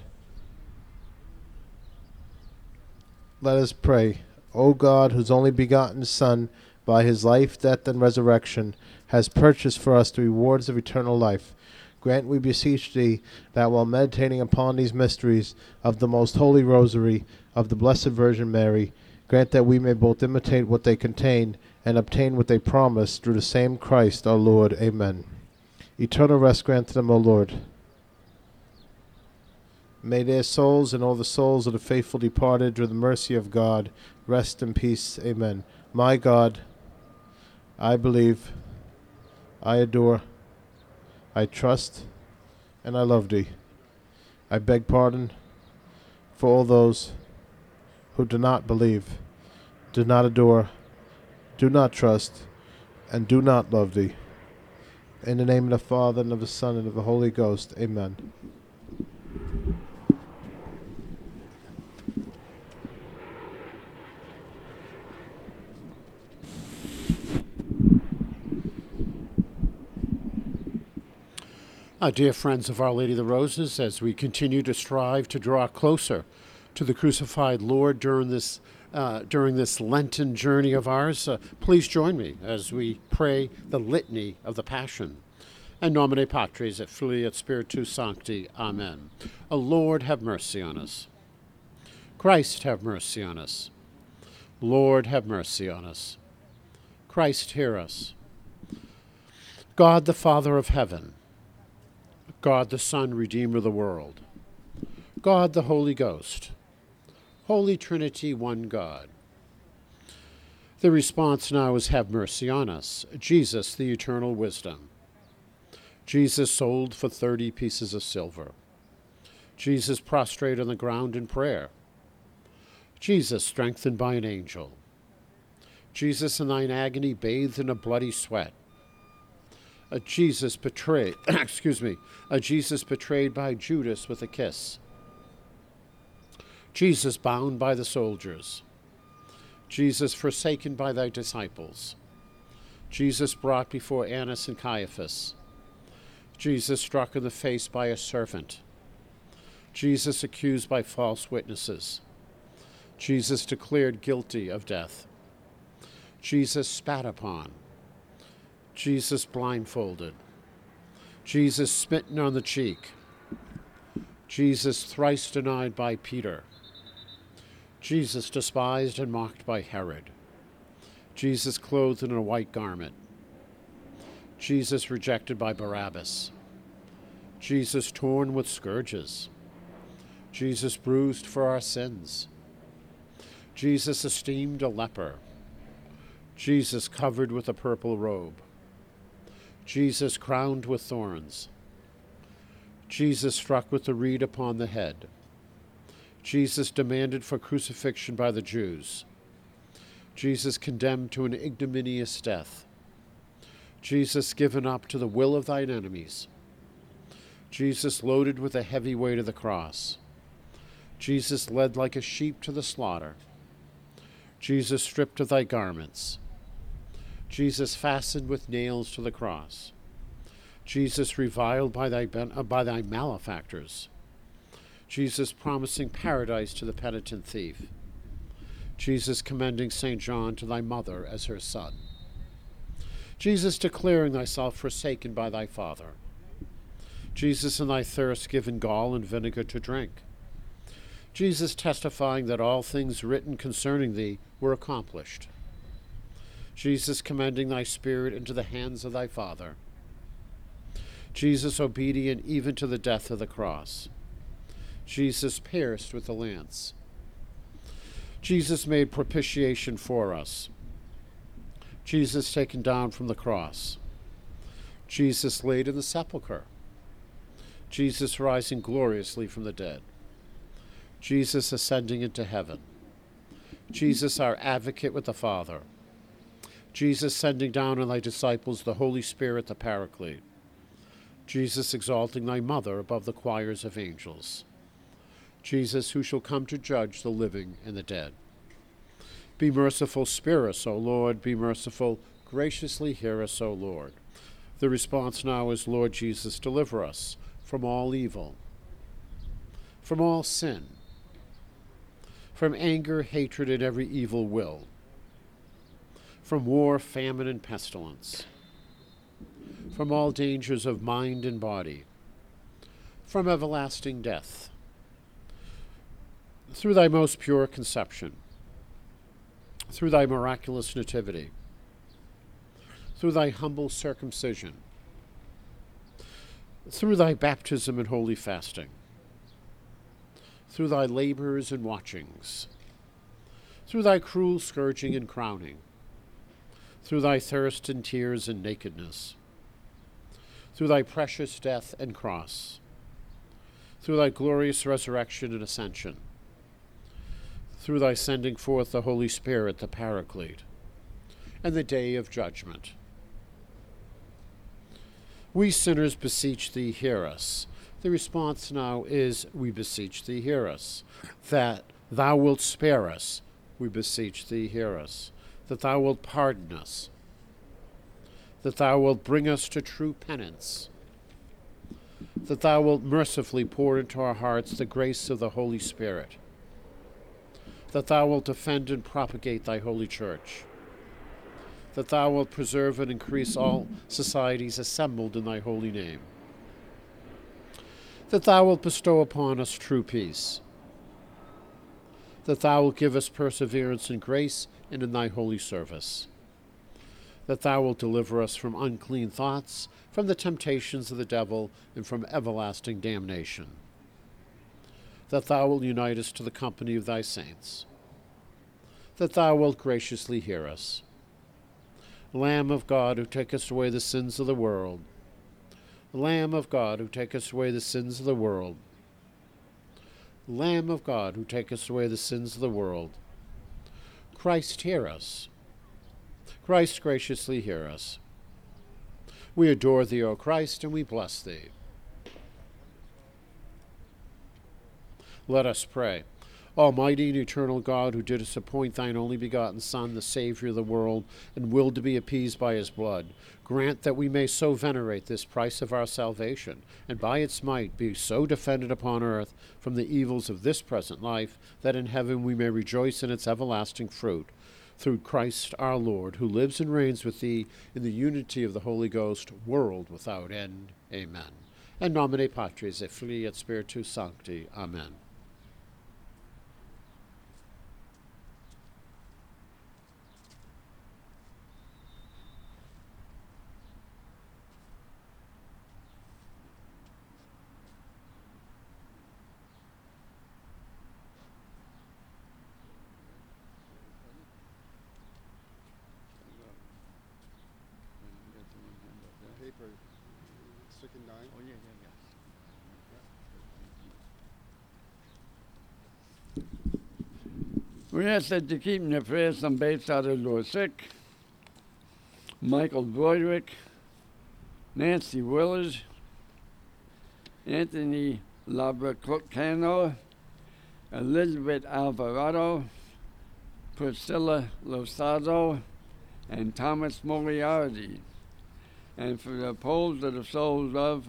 Let us pray. O God, whose only begotten Son, by his life, death, and resurrection, has purchased for us the rewards of eternal life, grant, we beseech thee, that while meditating upon these mysteries of the most holy Rosary of the Blessed Virgin Mary, grant that we may both imitate what they contain and obtain what they promise, through the same Christ our Lord. Amen. Eternal rest grant to them, O Lord. May their souls and all the souls of the faithful departed, through the mercy of God, rest in peace. Amen. My God, I believe, I adore, I trust, and I love thee. I beg pardon for all those who do not believe, do not adore, do not trust, and do not love thee. In the name of the Father, and of the Son, and of the Holy Ghost. Amen. Dear friends of Our Lady of the Roses, as we continue to strive to draw closer to the crucified Lord during this Lenten journey of ours, please join me as we pray the litany of the Passion. And Nomine Patris et Filii et Spiritus Sancti. Amen. O Lord, have mercy on us. Christ, have mercy on us. Lord, have mercy on us. Christ, hear us. God, the Father of heaven, God the Son, Redeemer of the world, God the Holy Ghost, Holy Trinity, one God. The response now is, have mercy on us. Jesus, the eternal wisdom. Jesus sold for 30 pieces of silver. Jesus prostrate on the ground in prayer. Jesus strengthened by an angel. Jesus in thine agony bathed in a bloody sweat. A Jesus betrayed, a Jesus betrayed by Judas with a kiss. Jesus bound by the soldiers. Jesus forsaken by thy disciples. Jesus brought before Annas and Caiaphas. Jesus struck in the face by a servant. Jesus accused by false witnesses. Jesus declared guilty of death. Jesus spat upon. Jesus blindfolded. Jesus smitten on the cheek. Jesus thrice denied by Peter. Jesus despised and mocked by Herod. Jesus clothed in a white garment. Jesus rejected by Barabbas. Jesus torn with scourges. Jesus bruised for our sins. Jesus esteemed a leper. Jesus covered with a purple robe. Jesus crowned with thorns. Jesus struck with the reed upon the head. Jesus demanded for crucifixion by the Jews. Jesus condemned to an ignominious death. Jesus given up to the will of thine enemies. Jesus loaded with the heavy weight of the cross. Jesus led like a sheep to the slaughter. Jesus stripped of thy garments. Jesus fastened with nails to the cross. Jesus reviled by thy malefactors. Jesus promising paradise to the penitent thief. Jesus commending St. John to thy mother as her son. Jesus declaring thyself forsaken by thy Father. Jesus in thy thirst given gall and vinegar to drink. Jesus testifying that all things written concerning thee were accomplished. Jesus commending thy spirit into the hands of thy Father. Jesus obedient even to the death of the cross. Jesus pierced with the lance. Jesus made propitiation for us. Jesus taken down from the cross. Jesus laid in the sepulchre. Jesus rising gloriously from the dead. Jesus ascending into heaven. Jesus our advocate with the Father. Jesus sending down on thy disciples the Holy Spirit, the Paraclete. Jesus exalting thy mother above the choirs of angels. Jesus who shall come to judge the living and the dead. Be merciful, spare us, O Lord, be merciful, graciously hear us, O Lord. The response now is, Lord Jesus, deliver us from all evil, from all sin, from anger, hatred, and every evil will, from war, famine, and pestilence, from all dangers of mind and body, from everlasting death. Through thy most pure conception, through thy miraculous nativity, through thy humble circumcision, through thy baptism and holy fasting, through thy labors and watchings, through thy cruel scourging and crowning, through thy thirst and tears and nakedness, through thy precious death and cross, through thy glorious resurrection and ascension, through thy sending forth the Holy Spirit, the Paraclete, and the day of judgment. We sinners beseech thee, hear us. The response now is, we beseech thee, hear us. That thou wilt spare us, we beseech thee, hear us. That thou wilt pardon us. That thou wilt bring us to true penance. That thou wilt mercifully pour into our hearts the grace of the Holy Spirit. That thou wilt defend and propagate thy holy church. That thou wilt preserve and increase all societies assembled in thy holy name. That thou wilt bestow upon us true peace. That thou wilt give us perseverance in grace and in thy holy service. That thou wilt deliver us from unclean thoughts, from the temptations of the devil, and from everlasting damnation. That thou wilt unite us to the company of thy saints. That thou wilt graciously hear us. Lamb of God, who takest away the sins of the world, Lamb of God, who takest away the sins of the world, Lamb of God, who takest away the sins of the world, Christ, hear us. Christ, graciously hear us. We adore thee, O Christ, and we bless thee. Let us pray. Almighty and eternal God, who didst appoint thine only begotten Son, the Savior of the world, and willed to be appeased by his blood, grant that we may so venerate this price of our salvation, and by its might be so defended upon earth from the evils of this present life, that in heaven we may rejoice in its everlasting fruit. Through Christ our Lord, who lives and reigns with thee in the unity of the Holy Ghost, world without end. Amen. In nomine Patris et Filii et Spiritus Sancti. Amen. Paper, sticking nine. Oh, yeah. We ask that you keep in your prayers some Bates out of Lord sick, Michael Broderick, Nancy Willers, Anthony Labracano, Elizabeth Alvarado, Priscilla Losado, and Thomas Moriarty. And for the repose of the souls of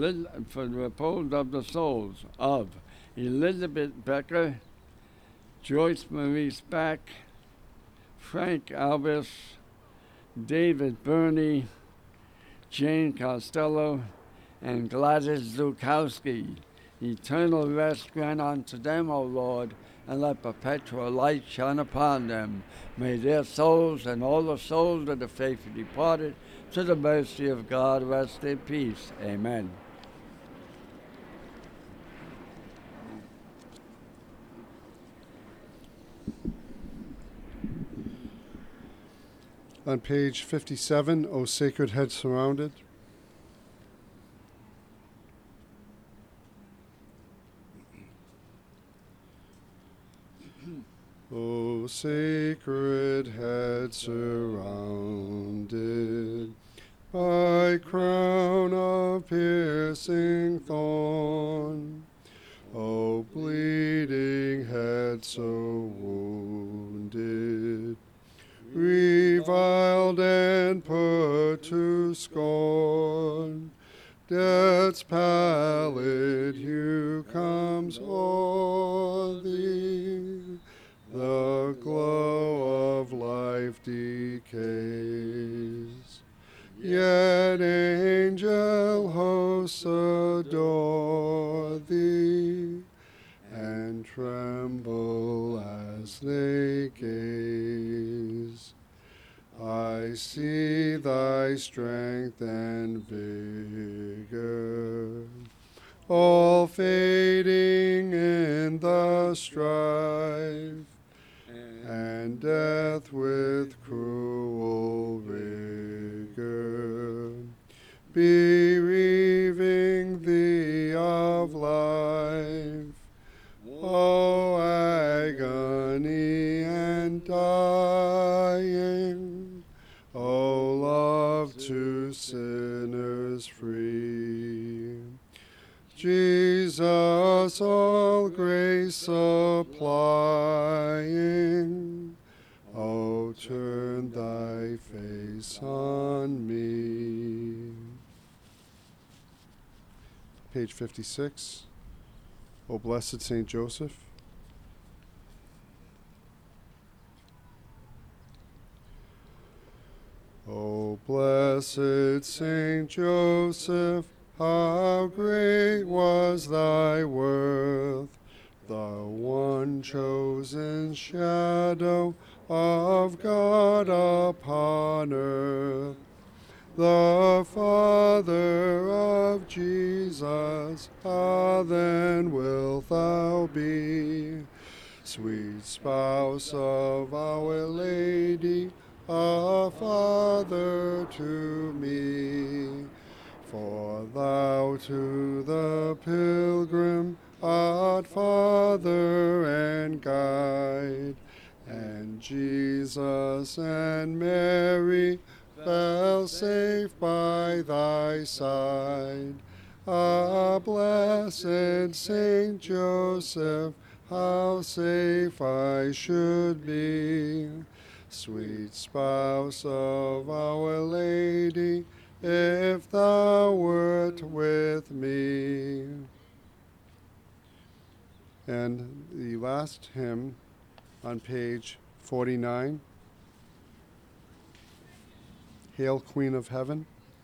Elizabeth Becker, Joyce Marie Spack, Frank Albus, David Burney, Jane Costello, and Gladys Zukowski. Eternal rest grant unto them, O Lord, and let perpetual light shine upon them. May their souls and all the souls of the faithful departed to the mercy of God rest in peace. Amen. On page 57, O Sacred Head Surrounded. O sacred head surrounded by crown of piercing thorn, O bleeding head so wounded, reviled and put to scorn, death's pallid hue comes o'er thee, the glow of life decays, yet angel hosts adore thee, and tremble as they gaze. I see thy strength and vigor, all fading in the strife, and death with cruel rigor, bereaving thee of life. O agony and dying, O love to sinners free. Jesus, all grace supplying, O turn thy face on me. Page 56. O blessed Saint Joseph. O blessed Saint Joseph, how great was thy worth, the one chosen shadow of God upon earth, the Father of Jesus, how then wilt thou be, sweet spouse of Our Lady, a father to me? For thou to the pilgrim art father and guide, and Jesus and Mary fell safe by thy side. Ah, blessed Saint Joseph, how safe I should be, sweet spouse of Our Lady, if thou wert with me. And the last hymn on page 49, Hail, Queen of Heaven.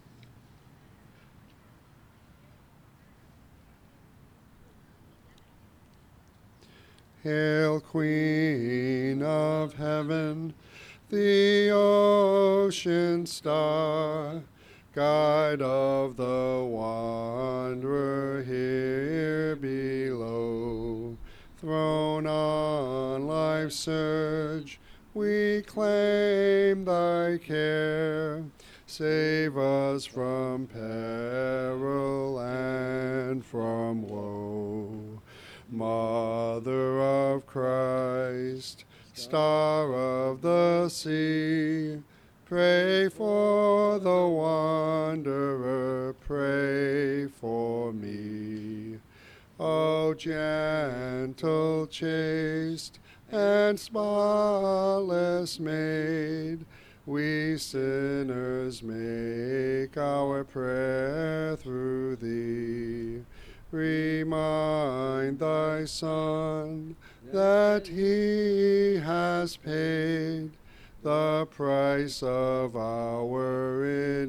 Hail, Queen of Heaven, the ocean star, guide of the wanderer here below. Thrown on life's surge, we claim thy care. Save us from peril and from woe. Mother of Christ, Star of the sea, pray for the wanderer, pray for me. O gentle, chaste, and spotless maid, we sinners make our prayer through thee. Remind thy Son that he has paid the price of our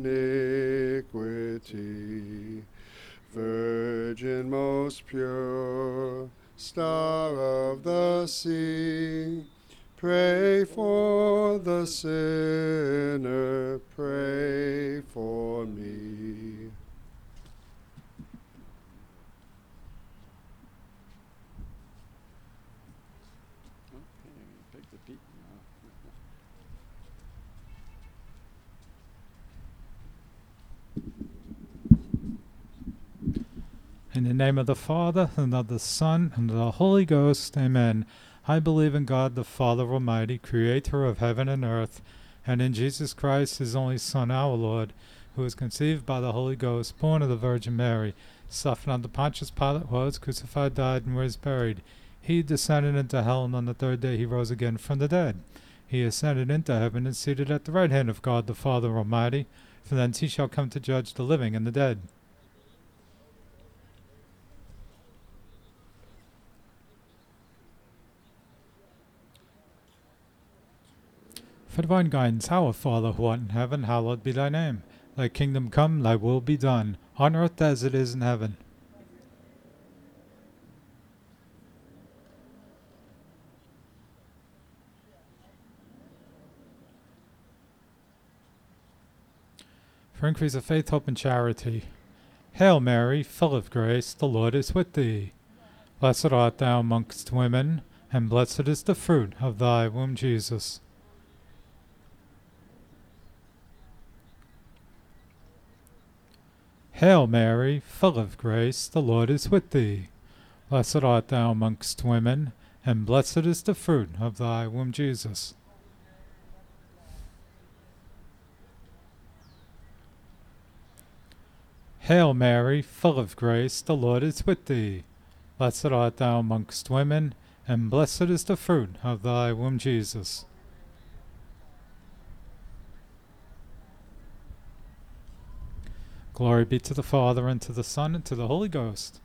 iniquity. Virgin most pure, Star of the sea, pray for the sinner, pray for me. Pick the people now. In the name of the Father, and of the Son, and of the Holy Ghost, amen. I believe in God the Father Almighty, creator of heaven and earth, and in Jesus Christ, his only Son, our Lord, who was conceived by the Holy Ghost, born of the Virgin Mary, suffered under Pontius Pilate, was crucified, died, and was buried. He descended into hell, and on the third day he rose again from the dead. He ascended into heaven, and seated at the right hand of God the Father Almighty. From thence he shall come to judge the living and the dead. For divine guidance, our Father who art in heaven, hallowed be thy name. Thy kingdom come, thy will be done, on earth as it is in heaven. For increase of faith, hope, and charity. Hail Mary, full of grace, the Lord is with thee. Blessed art thou amongst women, and blessed is the fruit of thy womb, Jesus. Hail Mary, full of grace, the Lord is with thee. Blessed art thou amongst women, and blessed is the fruit of thy womb, Jesus. Hail Mary, full of grace, the Lord is with thee. Blessed art thou amongst women, and blessed is the fruit of thy womb, Jesus. Glory be to the Father, and to the Son, and to the Holy Ghost.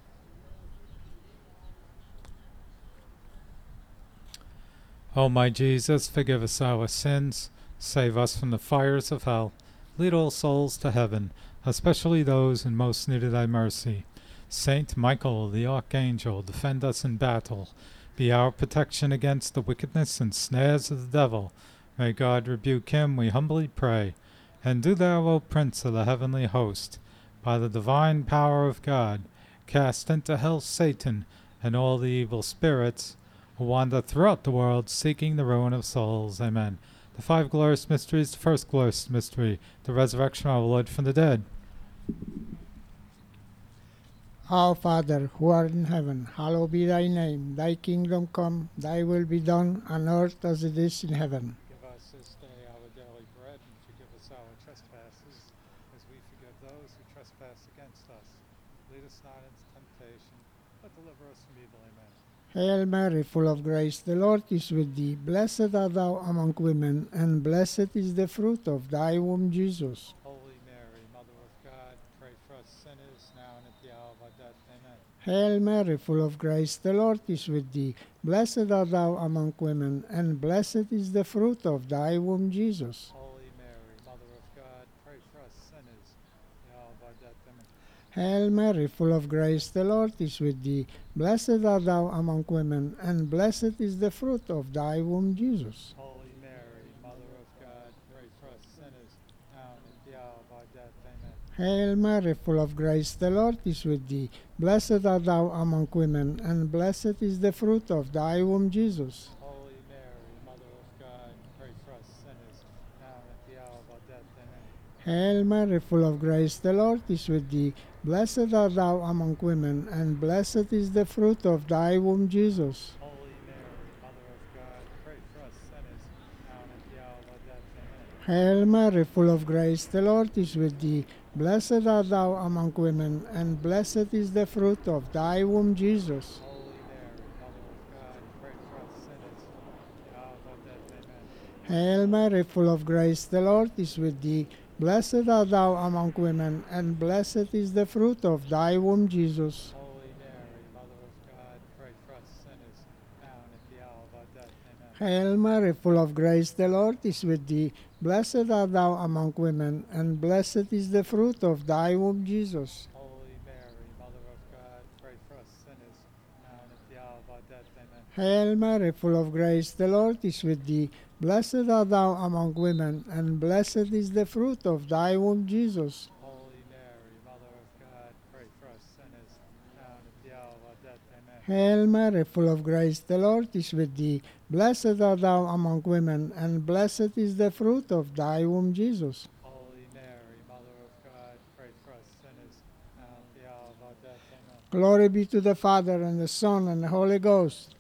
O my Jesus, forgive us our sins, save us from the fires of hell, lead all souls to heaven, especially those in most need of thy mercy. Saint Michael, the Archangel, defend us in battle. Be our protection against the wickedness and snares of the devil. May God rebuke him, we humbly pray. And do thou, O Prince of the heavenly host, by the divine power of God, cast into hell Satan and all the evil spirits who wander throughout the world seeking the ruin of souls. Amen. The five glorious mysteries. The first glorious mystery, the resurrection of our Lord from the dead. Our Father, who art in heaven, hallowed be thy name. Thy kingdom come, thy will be done, on earth as it is in heaven. Give us this day our daily bread, and forgive us our trespasses, as we forgive those who trespass against us. Lead us not into temptation, but deliver us from evil. Amen. Hail Mary, full of grace, the Lord is with thee. Blessed art thou among women, and blessed is the fruit of thy womb, Jesus. Holy Mary, Mother of God, pray for us sinners, now and at the hour of our death. Amen. Hail Mary, full of grace, the Lord is with thee. Blessed art thou among women, and blessed is the fruit of thy womb, Jesus. Holy Mary, Mother of God, pray for us sinners, at the hour of our death. Amen. Hail Mary, full of grace, the Lord is with thee. Blessed art thou among women, and blessed is the fruit of thy womb, Jesus. Holy Mary, Mother of God, pray for us sinners, now and at the hour of our death. Amen. Hail Mary, full of grace, the Lord is with thee. Blessed art thou among women, and blessed is the fruit of thy womb, Jesus. Holy Mary, Mother of God, pray for us sinners, now and at the hour of our death. Amen. Hail Mary, full of grace, the Lord is with thee. Blessed art thou among women, and blessed is the fruit of thy womb, Jesus. Holy Mary, Mother of God, pray for us sinners, now and at the hour of our death. Amen. Hail Mary, full of grace, the Lord is with thee. Blessed art thou among women, and blessed is the fruit of thy womb, Jesus. Holy Mary, Mother of God, pray for us sinners, at the hour of our death. Amen. Hail Mary, full of grace, the Lord is with thee. Blessed art thou among women, and blessed is the fruit of thy womb, Jesus. Holy Mary, Mother of God, pray for us sinners, now and at the hour of our death. Amen. Hail Mary, full of grace, the Lord is with thee. Blessed art thou among women, and blessed is the fruit of thy womb, Jesus. Holy Mary, Mother of God, pray for us sinners, now and at the hour of our death. Amen. Hail Mary, full of grace, the Lord is with thee. Blessed art thou among women, and blessed is the fruit of thy womb, Jesus. Holy Mary, Mother of God, pray for us sinners, now and at the hour of our death. Amen. Hail Mary, full of grace, the Lord is with thee. Blessed art thou among women, and blessed is the fruit of thy womb, Jesus. Holy Mary, Mother of God, pray for us sinners, now and at the hour of our death. Amen. Glory be to the Father, and the Son, and the Holy Ghost.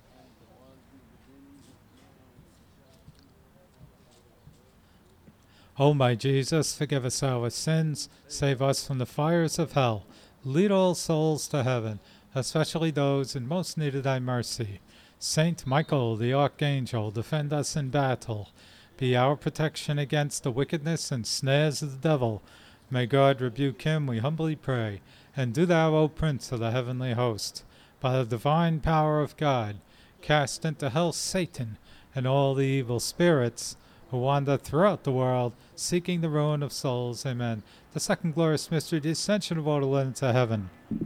O my Jesus, forgive us our sins, save us from the fires of hell, lead all souls to heaven, especially those in most need of thy mercy. Saint Michael, the Archangel, defend us in battle. Be our protection against the wickedness and snares of the devil. May God rebuke him, we humbly pray. And do thou, O Prince of the heavenly host, by the divine power of God, cast into hell Satan and all the evil spirits who wander throughout the world, seeking the ruin of souls. Amen. The second glorious mystery, the ascension of our Lord into heaven.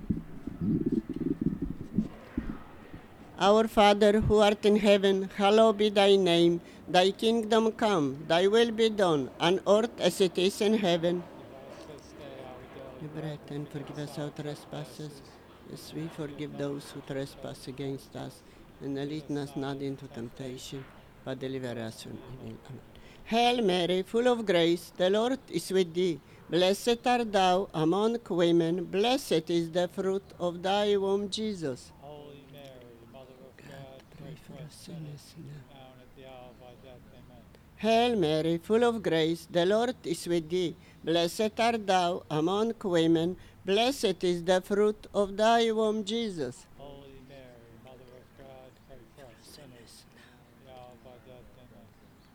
Our Father, who art in heaven, hallowed be thy name. Thy kingdom come, thy will be done, on earth as it is in heaven. daily bread, and forgive us our trespasses, as we forgive those who trespass against us. And lead us not into temptation, but deliver us from evil. Amen. Hail Mary, full of grace, the Lord is with thee. Blessed art thou among women, blessed is the fruit of thy womb, Jesus. Holy Mary, Mother of God, Pray for us sinners now. now and at the hour of our death. Amen. Hail Mary, full of grace, the Lord is with thee. Blessed art thou among women, blessed is the fruit of thy womb, Jesus. Holy Mary, Mother of God, pray for us sinners, now and at the hour of our death. Amen.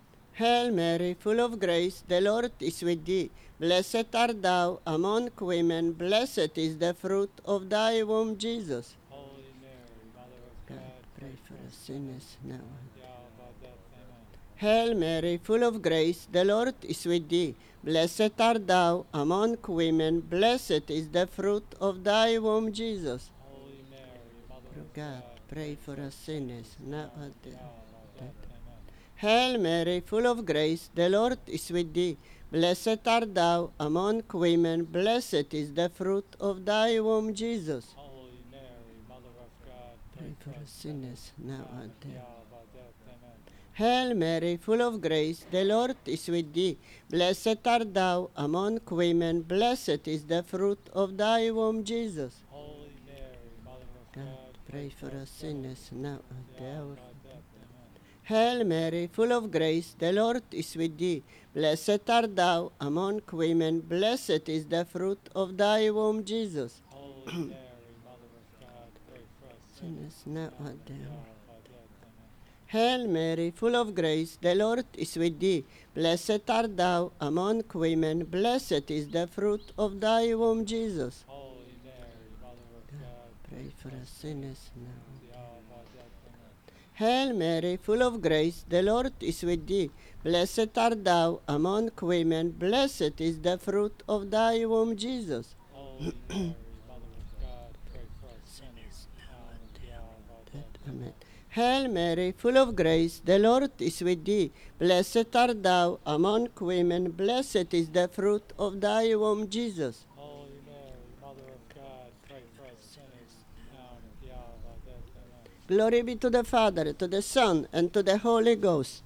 Hail Mary, full of grace, the Lord is with thee. Blessed art thou among women, blessed is the fruit of thy womb, Jesus. Holy Mary, Mother of God, God, pray for us sinners now. at the hour of our death. Amen. Hail Mary, full of grace, the Lord is with thee. Blessed art thou among women, blessed is the fruit of thy womb, Jesus. Holy Mary, Mother Lord of God, God, pray for us sinners now and at the now and at our death. Amen. Hail Mary, full of grace, the Lord is with thee. Blessed art thou among women, blessed is the fruit of thy womb, Jesus. Holy Mary, Mother of God, Pray for us sinners now and at the the hour of our death. Amen. Hail Mary, full of grace, the Lord is with thee. Blessed art thou among women, blessed is the fruit of thy womb, Jesus. Holy Mary, Mother of God, God, pray for us sinners now and at the the hour hour. of our death. Amen. Hail Mary, full of grace, the Lord is with thee. Blessed art thou among women, blessed is the fruit of thy womb, Jesus. Holy Mary, Mother of God, pray for us sinners, Sinners now now and and at the at the hour. hour of our death. Amen. Hail Mary, full of grace, the Lord is with thee. Blessed art thou among women, blessed is the fruit of thy womb, Jesus. Holy Mary, Mother of God, Pray for us sinners now. at the hour of our death. Amen. Hail Mary, full of grace, the Lord is with thee. Blessed art thou among women, blessed is the fruit of thy womb, Jesus. Holy Mary, Mother of God, pray for us sinners, now and at the hour of our death. Amen. Hail Mary, full of grace, the Lord is with thee. Blessed art thou among women, blessed is the fruit of thy womb, Jesus. Holy Mary, Mother of God, pray for us sinners, now and at the hour of our death. Amen. Glory be to the Father, to the Son, and to the Holy Ghost.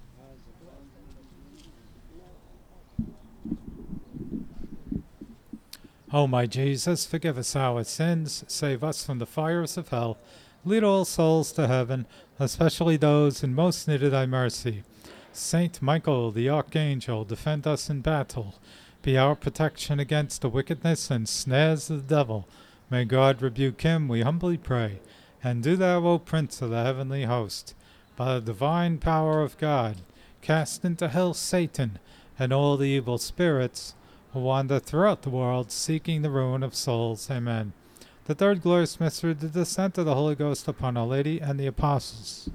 O my Jesus, forgive us our sins, save us from the fires of hell, lead all souls to heaven, especially those in most need of thy mercy. Saint Michael, the Archangel, defend us in battle. Be our protection against the wickedness and snares of the devil. May God rebuke him, we humbly pray. And do thou, O Prince of the heavenly host, by the divine power of God, cast into hell Satan and all the evil spirits who wander throughout the world seeking the ruin of souls. Amen. The third glorious mystery, the descent of the Holy Ghost upon Our Lady and the Apostles.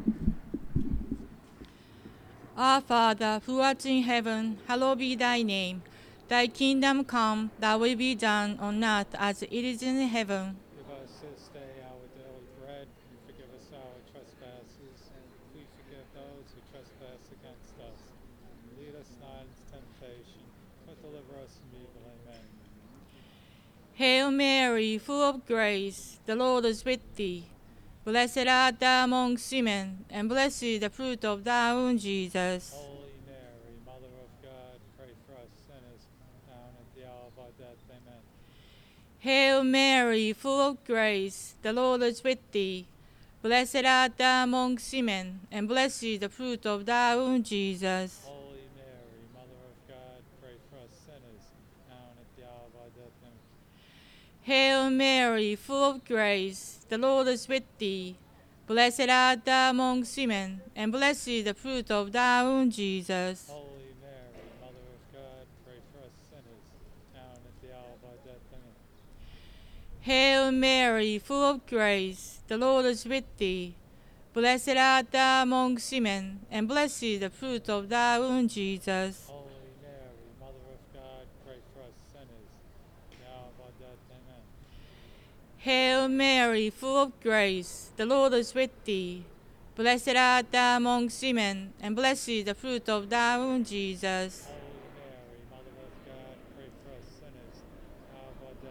Our Father, who art in heaven, hallowed be thy name. Thy kingdom come, thy will be done on earth as it is in heaven. Give us this day our daily bread, and forgive us our trespasses, as we forgive those who trespass against us. And lead us not into temptation, but deliver us from evil. Amen. Hail Mary, full of grace, the Lord is with thee. Blessed art thou amongst women, and blessed is the fruit of thy womb, Jesus. Holy Mary, Mother of God, pray for us sinners, now and at the hour of our death. Amen. Hail Mary, full of grace, the Lord is with thee. Blessed art thou amongst women, and blessed is the fruit of thy womb, Jesus. Holy Mary, Mother of God, pray for us sinners, now and at the hour of our death. Amen. Hail Mary, full of grace, the Lord is with thee. Blessed art thou amongst women, and blessed is the fruit of thy womb, Jesus. Holy Mary, Mother of God, pray for us sinners, now and at the hour of our death. Amen. Hail Mary, full of grace, the Lord is with thee. Blessed art thou amongst women, and blessed is the fruit of thy womb, Jesus. Holy Mary, Mother of God, pray for us sinners, at the hour of our death. Amen. Hail Mary, full of grace, the Lord is with thee. Blessed art thou amongst women, and blessed is the fruit of thy womb, Jesus. Holy Mary, Mother of God, pray for us sinners, now and at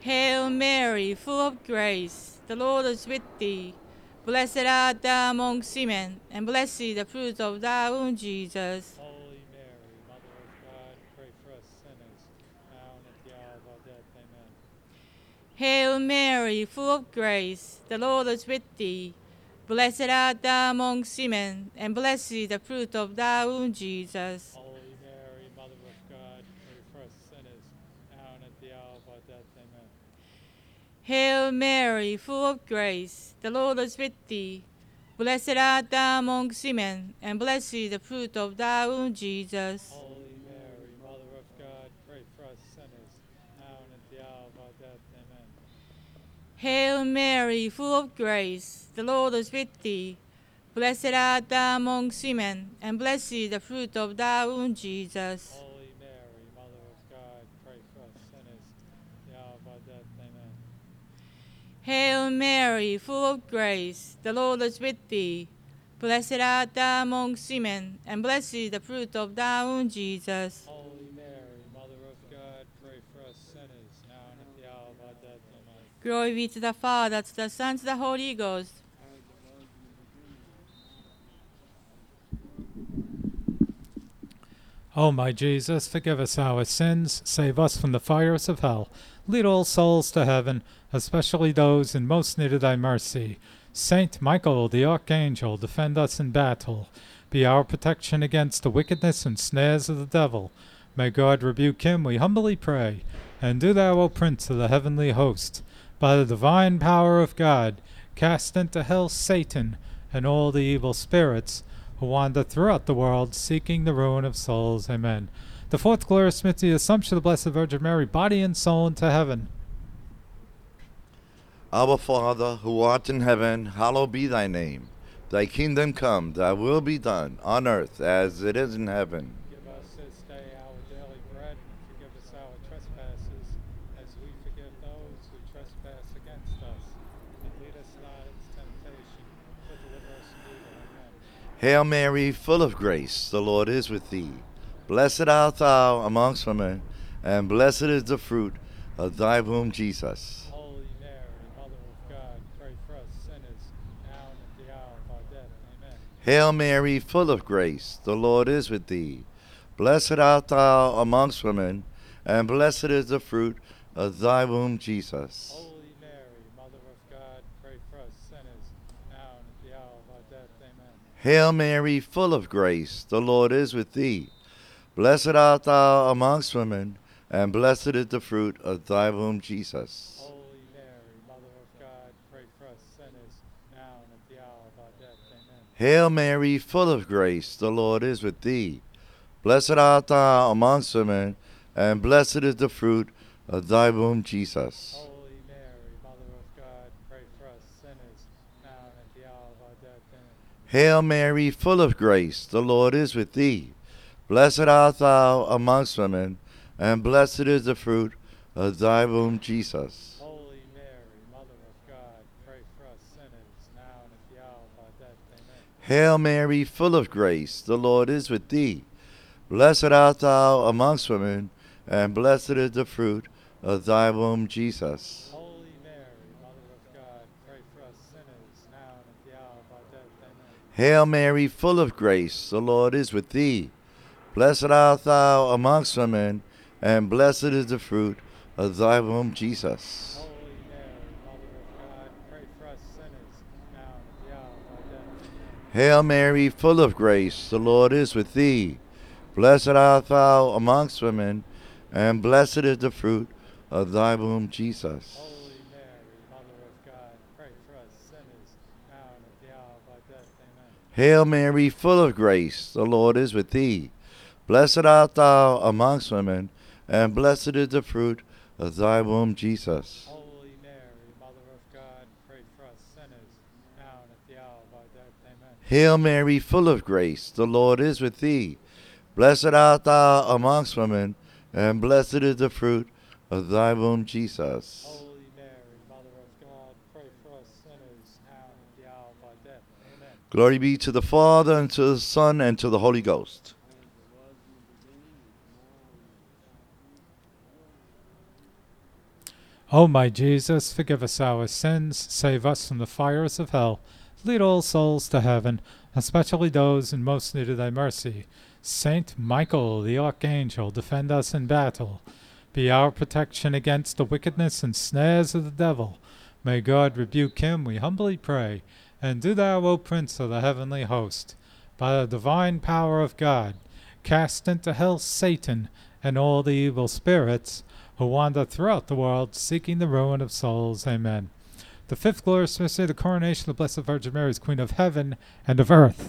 Hail Mary, full of grace, the Lord is with thee. Blessed art thou amongst women, and blessed the fruit of thy womb, Jesus. Holy Mary, Mother of God, pray for us sinners, now and at the hour of our death. Amen. Hail Mary, full of grace, the Lord is with thee. Blessed art thou amongst women, and blessed the fruit of thy womb, Jesus. Holy Mary, Mother of God, pray for us sinners, now and at the hour of our death. Amen. Hail Mary, full of grace, the Lord is with thee. Blessed art thou amongst women, and blessed the fruit of thy womb, Jesus. Holy Mary, Mother of God, pray for us sinners, now and at the hour of our death. Amen. Hail Mary, full of grace, the Lord is with thee. Blessed art thou amongst women, and blessed the fruit of thy womb, Jesus. Holy Mary, Mother of God, pray for us sinners, at the hour of our death. Amen. Hail Mary, full of grace, the Lord is with thee. Blessed art thou amongst women, and blessed the fruit of thy womb, Jesus. Holy Mary, Mother of God, pray for us sinners, now and at the hour of our death. Amen. Glory be to the Father, to the Son, to the Holy Ghost. O my Jesus, forgive us our sins, save us from the fires of hell. Lead all souls to heaven, especially those in most need of thy mercy. Saint Michael, the Archangel, defend us in battle. Be our protection against the wickedness and snares of the devil. May God rebuke him, we humbly pray. And do thou, O Prince of the heavenly host, by the divine power of God, cast into hell Satan and all the evil spirits who wander throughout the world seeking the ruin of souls. Amen. The fourth glorious mystery, the Assumption of the Blessed Virgin Mary, body and soul into heaven. Our Father, who art in heaven, hallowed be thy name. Thy kingdom come, thy will be done, on earth as it is in heaven. Give us this day our daily bread, and forgive us our trespasses, as we forgive those who trespass against us. And lead us not into temptation, but deliver us from evil. Amen. Hail Mary, full of grace, the Lord is with thee. Blessed art thou amongst women, and blessed is the fruit of thy womb, Jesus. Holy Mary, Mother of God, pray for us sinners, now and at the hour of our death. Amen. Hail Mary, full of grace, the Lord is with thee. Blessed art thou amongst women, and blessed is the fruit of thy womb, Jesus. Holy Mary, Mother of God, pray for us sinners, now and at the hour of our death. Amen. Hail Mary, full of grace, the Lord is with thee. Blessed art thou amongst women, and blessed is the fruit of thy womb, Jesus. Holy Mary, Mother of God, pray for us sinners, now and at the hour of our death. Amen. Hail Mary, full of grace, the Lord is with thee. Blessed art thou amongst women, and blessed is the fruit of thy womb, Jesus. Holy Mary, Mother of God, pray for us sinners, now and at the hour of our death. Amen. Hail Mary, full of grace, the Lord is with thee. Blessed art thou amongst women, and blessed is the fruit of thy womb, Jesus. Holy Mary, Mother of God, pray for us sinners, now and at the hour of our death. Amen. Hail Mary, full of grace, the Lord is with thee. Blessed art thou amongst women, and blessed is the fruit of thy womb, Jesus. Holy Mary, Mother of God, pray for us sinners, now and at the hour of our death. Amen. Hail Mary, full of grace, the Lord is with thee. Blessed art thou amongst women, and blessed is the fruit of thy womb, Jesus. Holy Mary, Mother of God, pray for us sinners, now and at the hour of our death. Amen. Hail Mary, full of grace, the Lord is with thee. Blessed art thou amongst women, and blessed is the fruit of thy womb, Jesus. Holy Mary, Mother of God, pray for us sinners, now and at the hour of our death. Amen. Hail Mary, full of grace, the Lord is with thee. Blessed art thou amongst women, and blessed is the fruit of thy womb, Jesus. Holy Mary, Mother of God, pray for us sinners, now and at the hour of our death. Amen. Hail Mary, full of grace, the Lord is with thee. Blessed art thou amongst women, and blessed is the fruit of thy womb, Jesus. Holy Mary, Mother of God, pray for us sinners, now and at the hour of our death. Amen. Glory be to the Father, and to the Son, and to the Holy Ghost. O my Jesus, forgive us our sins, save us from the fires of hell, lead all souls to heaven, especially those in most need of thy mercy. Saint Michael, the archangel, defend us in battle. Be our protection against the wickedness and snares of the devil. May God rebuke him, we humbly pray. And do thou, O Prince of the heavenly host, by the divine power of God, cast into hell Satan and all the evil spirits who wander throughout the world seeking the ruin of souls. Amen. The fifth glorious mystery, the coronation of the Blessed Virgin Mary as Queen of heaven and of earth.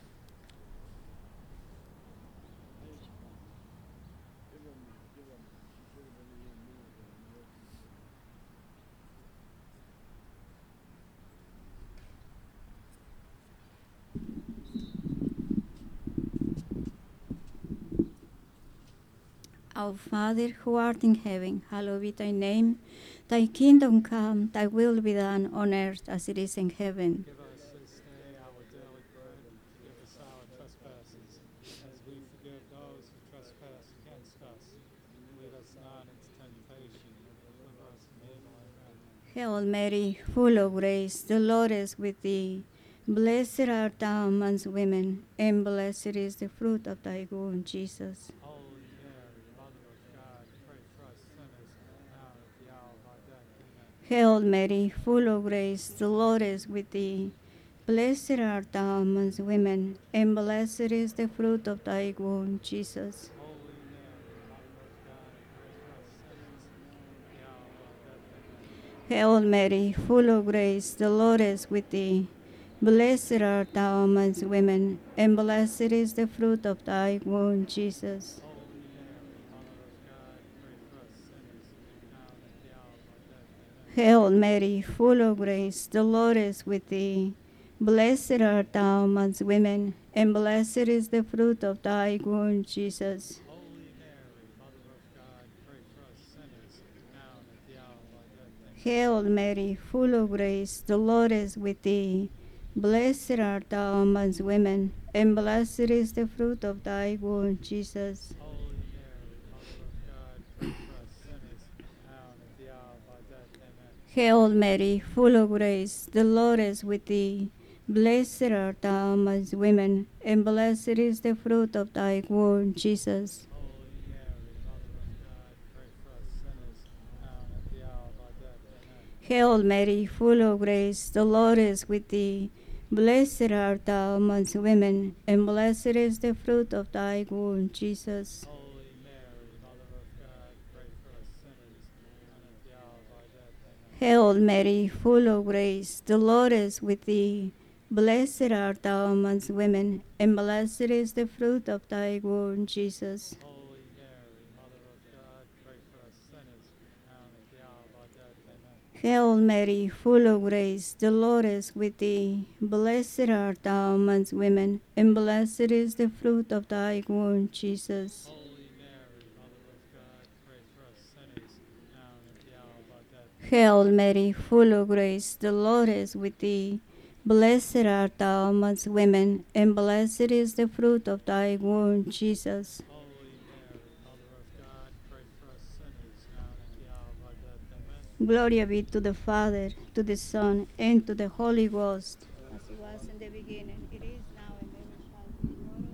Our Father, who art in heaven, hallowed be thy name. Thy kingdom come, thy will be done on earth as it is in heaven. Give us this day our daily bread, and forgive us our trespasses, as we forgive those who trespass against us. And lead us not into temptation, but deliver us from evil. Amen. Hail Mary, full of grace, the Lord is with thee. Blessed art thou amongst women, and blessed is the fruit of thy womb, Jesus. Holy Mary, Mother of God, pray for us sinners, now and at the hour of our death. Amen. Hail Mary, full of grace, the Lord is with thee. Blessed art thou amongst women, and blessed is the fruit of thy womb, Jesus. Holy Mary, Mother of God, pray for us sinners, now and at the hour of our death. Amen. Hail Mary, full of grace, the Lord is with thee. Blessed art thou amongst women, and blessed is the fruit of thy womb, Jesus. Holy Mary, Mother of God, pray for us sinners, now and at the hour of our death. Amen. Hail Mary, full of grace, the Lord is with thee. Blessed art thou amongst women, and blessed is the fruit of thy womb, Jesus. Holy Mary, Mother of God, pray for us sinners, now and at the hour of our death. Amen. Hail Mary, full of grace, the Lord is with thee. Blessed art thou amongst women, and blessed is the fruit of thy womb, Jesus. Holy Mary, Mother of God, pray for us sinners, now and at the hour of our death. Amen. Hail Mary, full of grace, the Lord is with thee. Blessed art thou amongst women, and blessed is the fruit of thy womb, Jesus. Holy Mary, Mother of God, pray for us sinners, now and at the hour of our death. Amen. Hail Mary, full of grace, the Lord is with thee. Blessed art thou amongst women, and blessed is the fruit of thy womb, Jesus. Holy Mary, Mother of God, pray for us sinners, now and at the hour of our death. Amen. Hail Mary, full of grace, the Lord is with thee. Blessed art thou amongst women, and blessed is the fruit of thy womb, Jesus. Holy Mary, Mother of God, pray for us sinners, now and at the hour of our death. Amen. Hail Mary, full of grace, the Lord is with thee. Blessed art thou amongst women, and blessed is the fruit of thy womb, Jesus. Holy Mary, Mother of God, pray for us sinners, now and at the hour of our death. Hail Mary, full of grace, the Lord is with thee. Blessed art thou amongst women, and blessed is the fruit of thy womb, Jesus. Holy Mary, Mother of God, pray for us sinners, now and at the hour of our death. Amen. Glory be to the Father, to the Son, and to the Holy Ghost, as it was in the beginning, it is now, and ever shall be,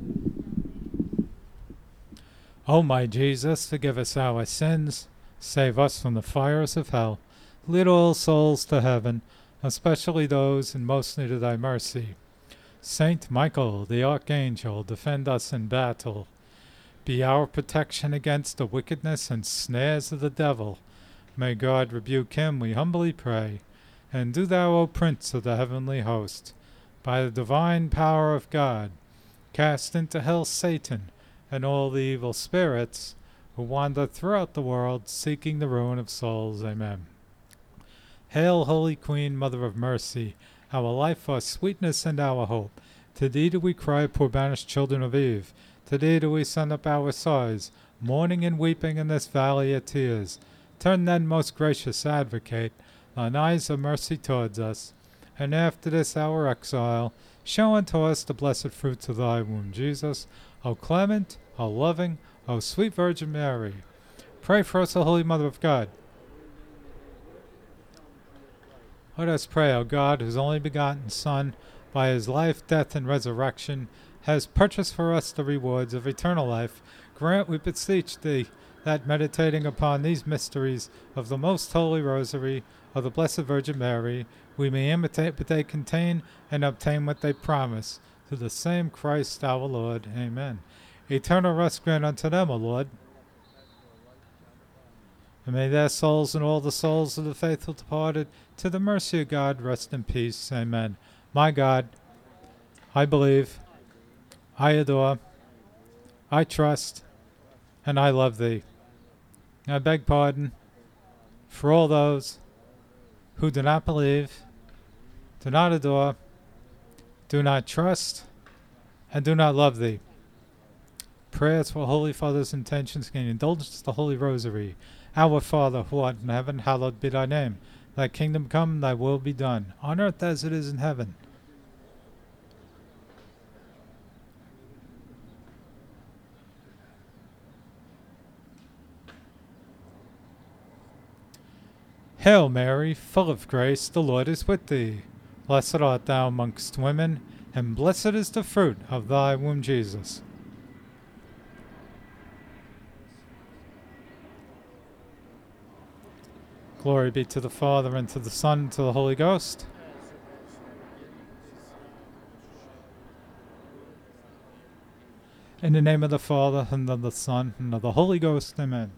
world without end. O my Jesus, forgive us our sins, save us from the fires of hell, lead all souls to heaven, especially those in most need of thy mercy. Saint Michael, the archangel, defend us in battle. Be our protection against the wickedness and snares of the devil. May God rebuke him, we humbly pray. And do thou, O Prince of the heavenly host, by the divine power of God, cast into hell Satan and all the evil spirits who wander throughout the world seeking the ruin of souls. Amen. Hail, Holy Queen, Mother of Mercy, our life, our sweetness, and our hope. To thee do we cry, poor banished children of Eve. To thee do we send up our sighs, mourning and weeping in this valley of tears. Turn then, most gracious Advocate, thine eyes of mercy towards us, and after this our exile, show unto us the blessed fruits of thy womb, Jesus. O clement, O loving, O sweet Virgin Mary, pray for us, O Holy Mother of God. Let us pray, O God, whose only begotten Son, by his life, death, and resurrection, has purchased for us the rewards of eternal life. Grant, we beseech thee, that meditating upon these mysteries of the most holy Rosary of the Blessed Virgin Mary, we may imitate what they contain and obtain what they promise. Through the same Christ our Lord. Amen. Eternal rest grant unto them, O Lord. And may their souls and all the souls of the faithful departed to the mercy of God rest in peace. Amen. My God, I believe, I adore, I trust, and I love thee. I beg pardon for all those who do not believe, do not adore, do not trust, and do not love thee. Prayers for Holy Father's intentions gain indulgence to the Holy Rosary. Our Father, who art in heaven, hallowed be thy name. Thy kingdom come, thy will be done, on earth as it is in heaven. Hail Mary, full of grace, the Lord is with thee. Blessed art thou amongst women, and blessed is the fruit of thy womb, Jesus. Glory be to the Father, and to the Son, and to the Holy Ghost. In the name of the Father, and of the Son, and of the Holy Ghost. Amen.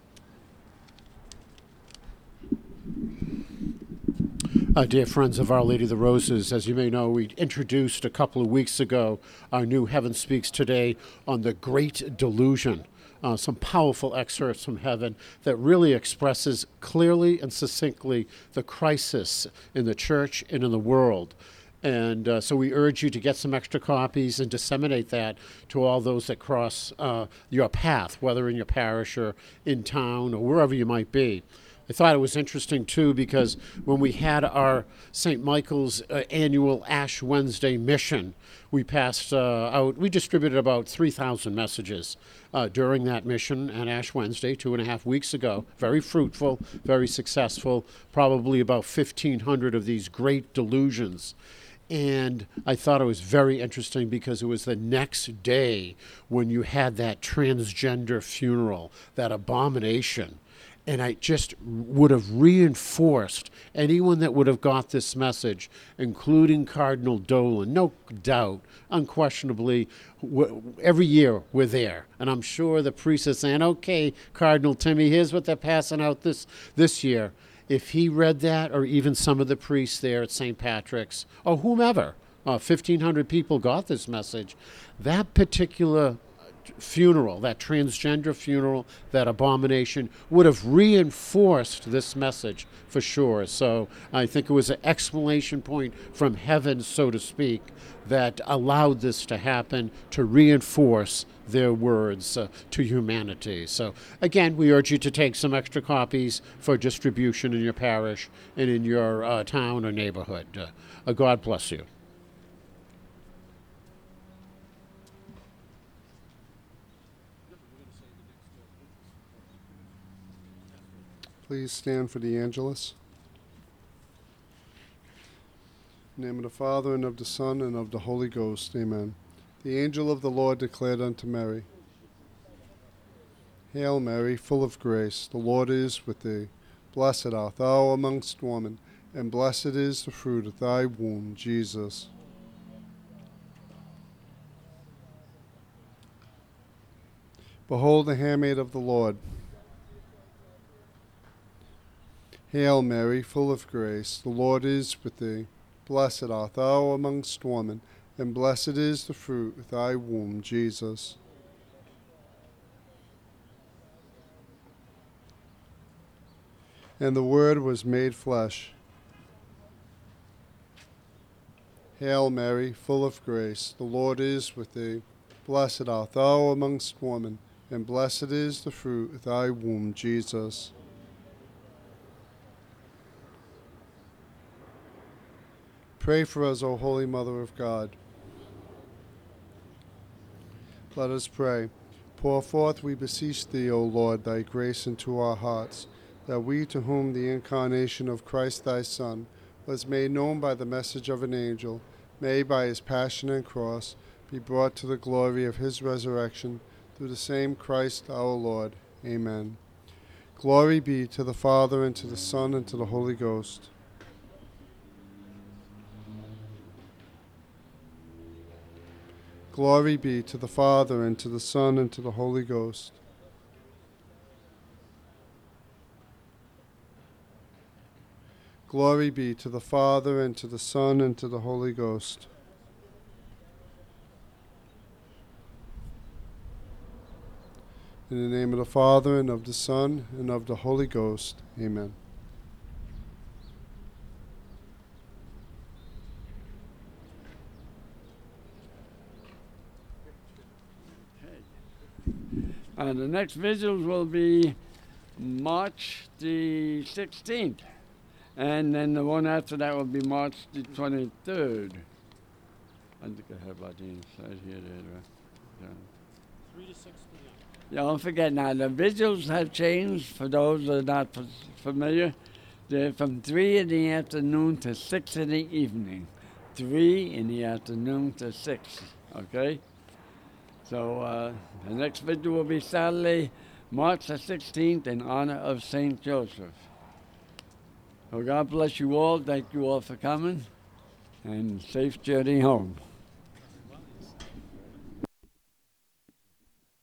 Dear friends of Our Lady of the Roses, as you may know, we introduced a couple of weeks ago our new Heaven Speaks Today on the Great Delusion. Some powerful excerpts from heaven that really expresses clearly and succinctly the crisis in the church and in the world. And so we urge you to get some extra copies and disseminate that to all those that cross your path, whether in your parish or in town or wherever you might be. I thought it was interesting, too, because when we had our St. Michael's annual Ash Wednesday mission, we passed out, we distributed about 3,000 messages during that mission on Ash Wednesday 2.5 weeks ago. Very fruitful, very successful, probably about 1,500 of these great delusions. And I thought it was very interesting because it was the next day when you had that transgender funeral, that abomination. And I just would have reinforced anyone that would have got this message, including Cardinal Dolan. No doubt, unquestionably, every year we're there. And I'm sure the priests are saying, okay, Cardinal Timmy, here's what they're passing out this year. If he read that, or even some of the priests there at St. Patrick's, or whomever, 1,500 people got this message, that particular funeral, that transgender funeral, that abomination, would have reinforced this message for sure. So I think it was an exclamation point from heaven, so to speak, that allowed this to happen, to reinforce their words to humanity. So again, we urge you to take some extra copies for distribution in your parish and in your town or neighborhood. God bless you. Please stand for the Angelus. In the name of the Father, and of the Son, and of the Holy Ghost. Amen. The angel of the Lord declared unto Mary, Hail Mary, full of grace, the Lord is with thee. Blessed art thou amongst women, and blessed is the fruit of thy womb, Jesus. Behold the handmaid of the Lord. Hail Mary, full of grace, the Lord is with thee. Blessed art thou amongst women, and blessed is the fruit of thy womb, Jesus. And the Word was made flesh. Hail Mary, full of grace, the Lord is with thee. Blessed art thou amongst women, and blessed is the fruit of thy womb, Jesus. Pray for us, O Holy Mother of God. Let us pray. Pour forth, we beseech thee, O Lord, thy grace into our hearts, that we, to whom the incarnation of Christ thy Son was made known by the message of an angel, may by his passion and cross be brought to the glory of his resurrection, through the same Christ our Lord. Amen. Glory be to the Father, and to the Son, and to the Holy Ghost. Glory be to the Father, and to the Son, and to the Holy Ghost. Glory be to the Father, and to the Son, and to the Holy Ghost. In the name of the Father, and of the Son, and of the Holy Ghost. Amen. The next vigils will be March the 16th. And then the one after that will be March the 23rd. I think I have about the inside here. There. 3 to 6 p.m. Yeah, don't forget now, the vigils have changed for those that are not familiar. They're from 3 in the afternoon to 6 in the evening. 3 in the afternoon to 6, okay? So the next vigil will be Saturday, March the 16th in honor of St. Joseph. So God bless you all. Thank you all for coming, and safe journey home.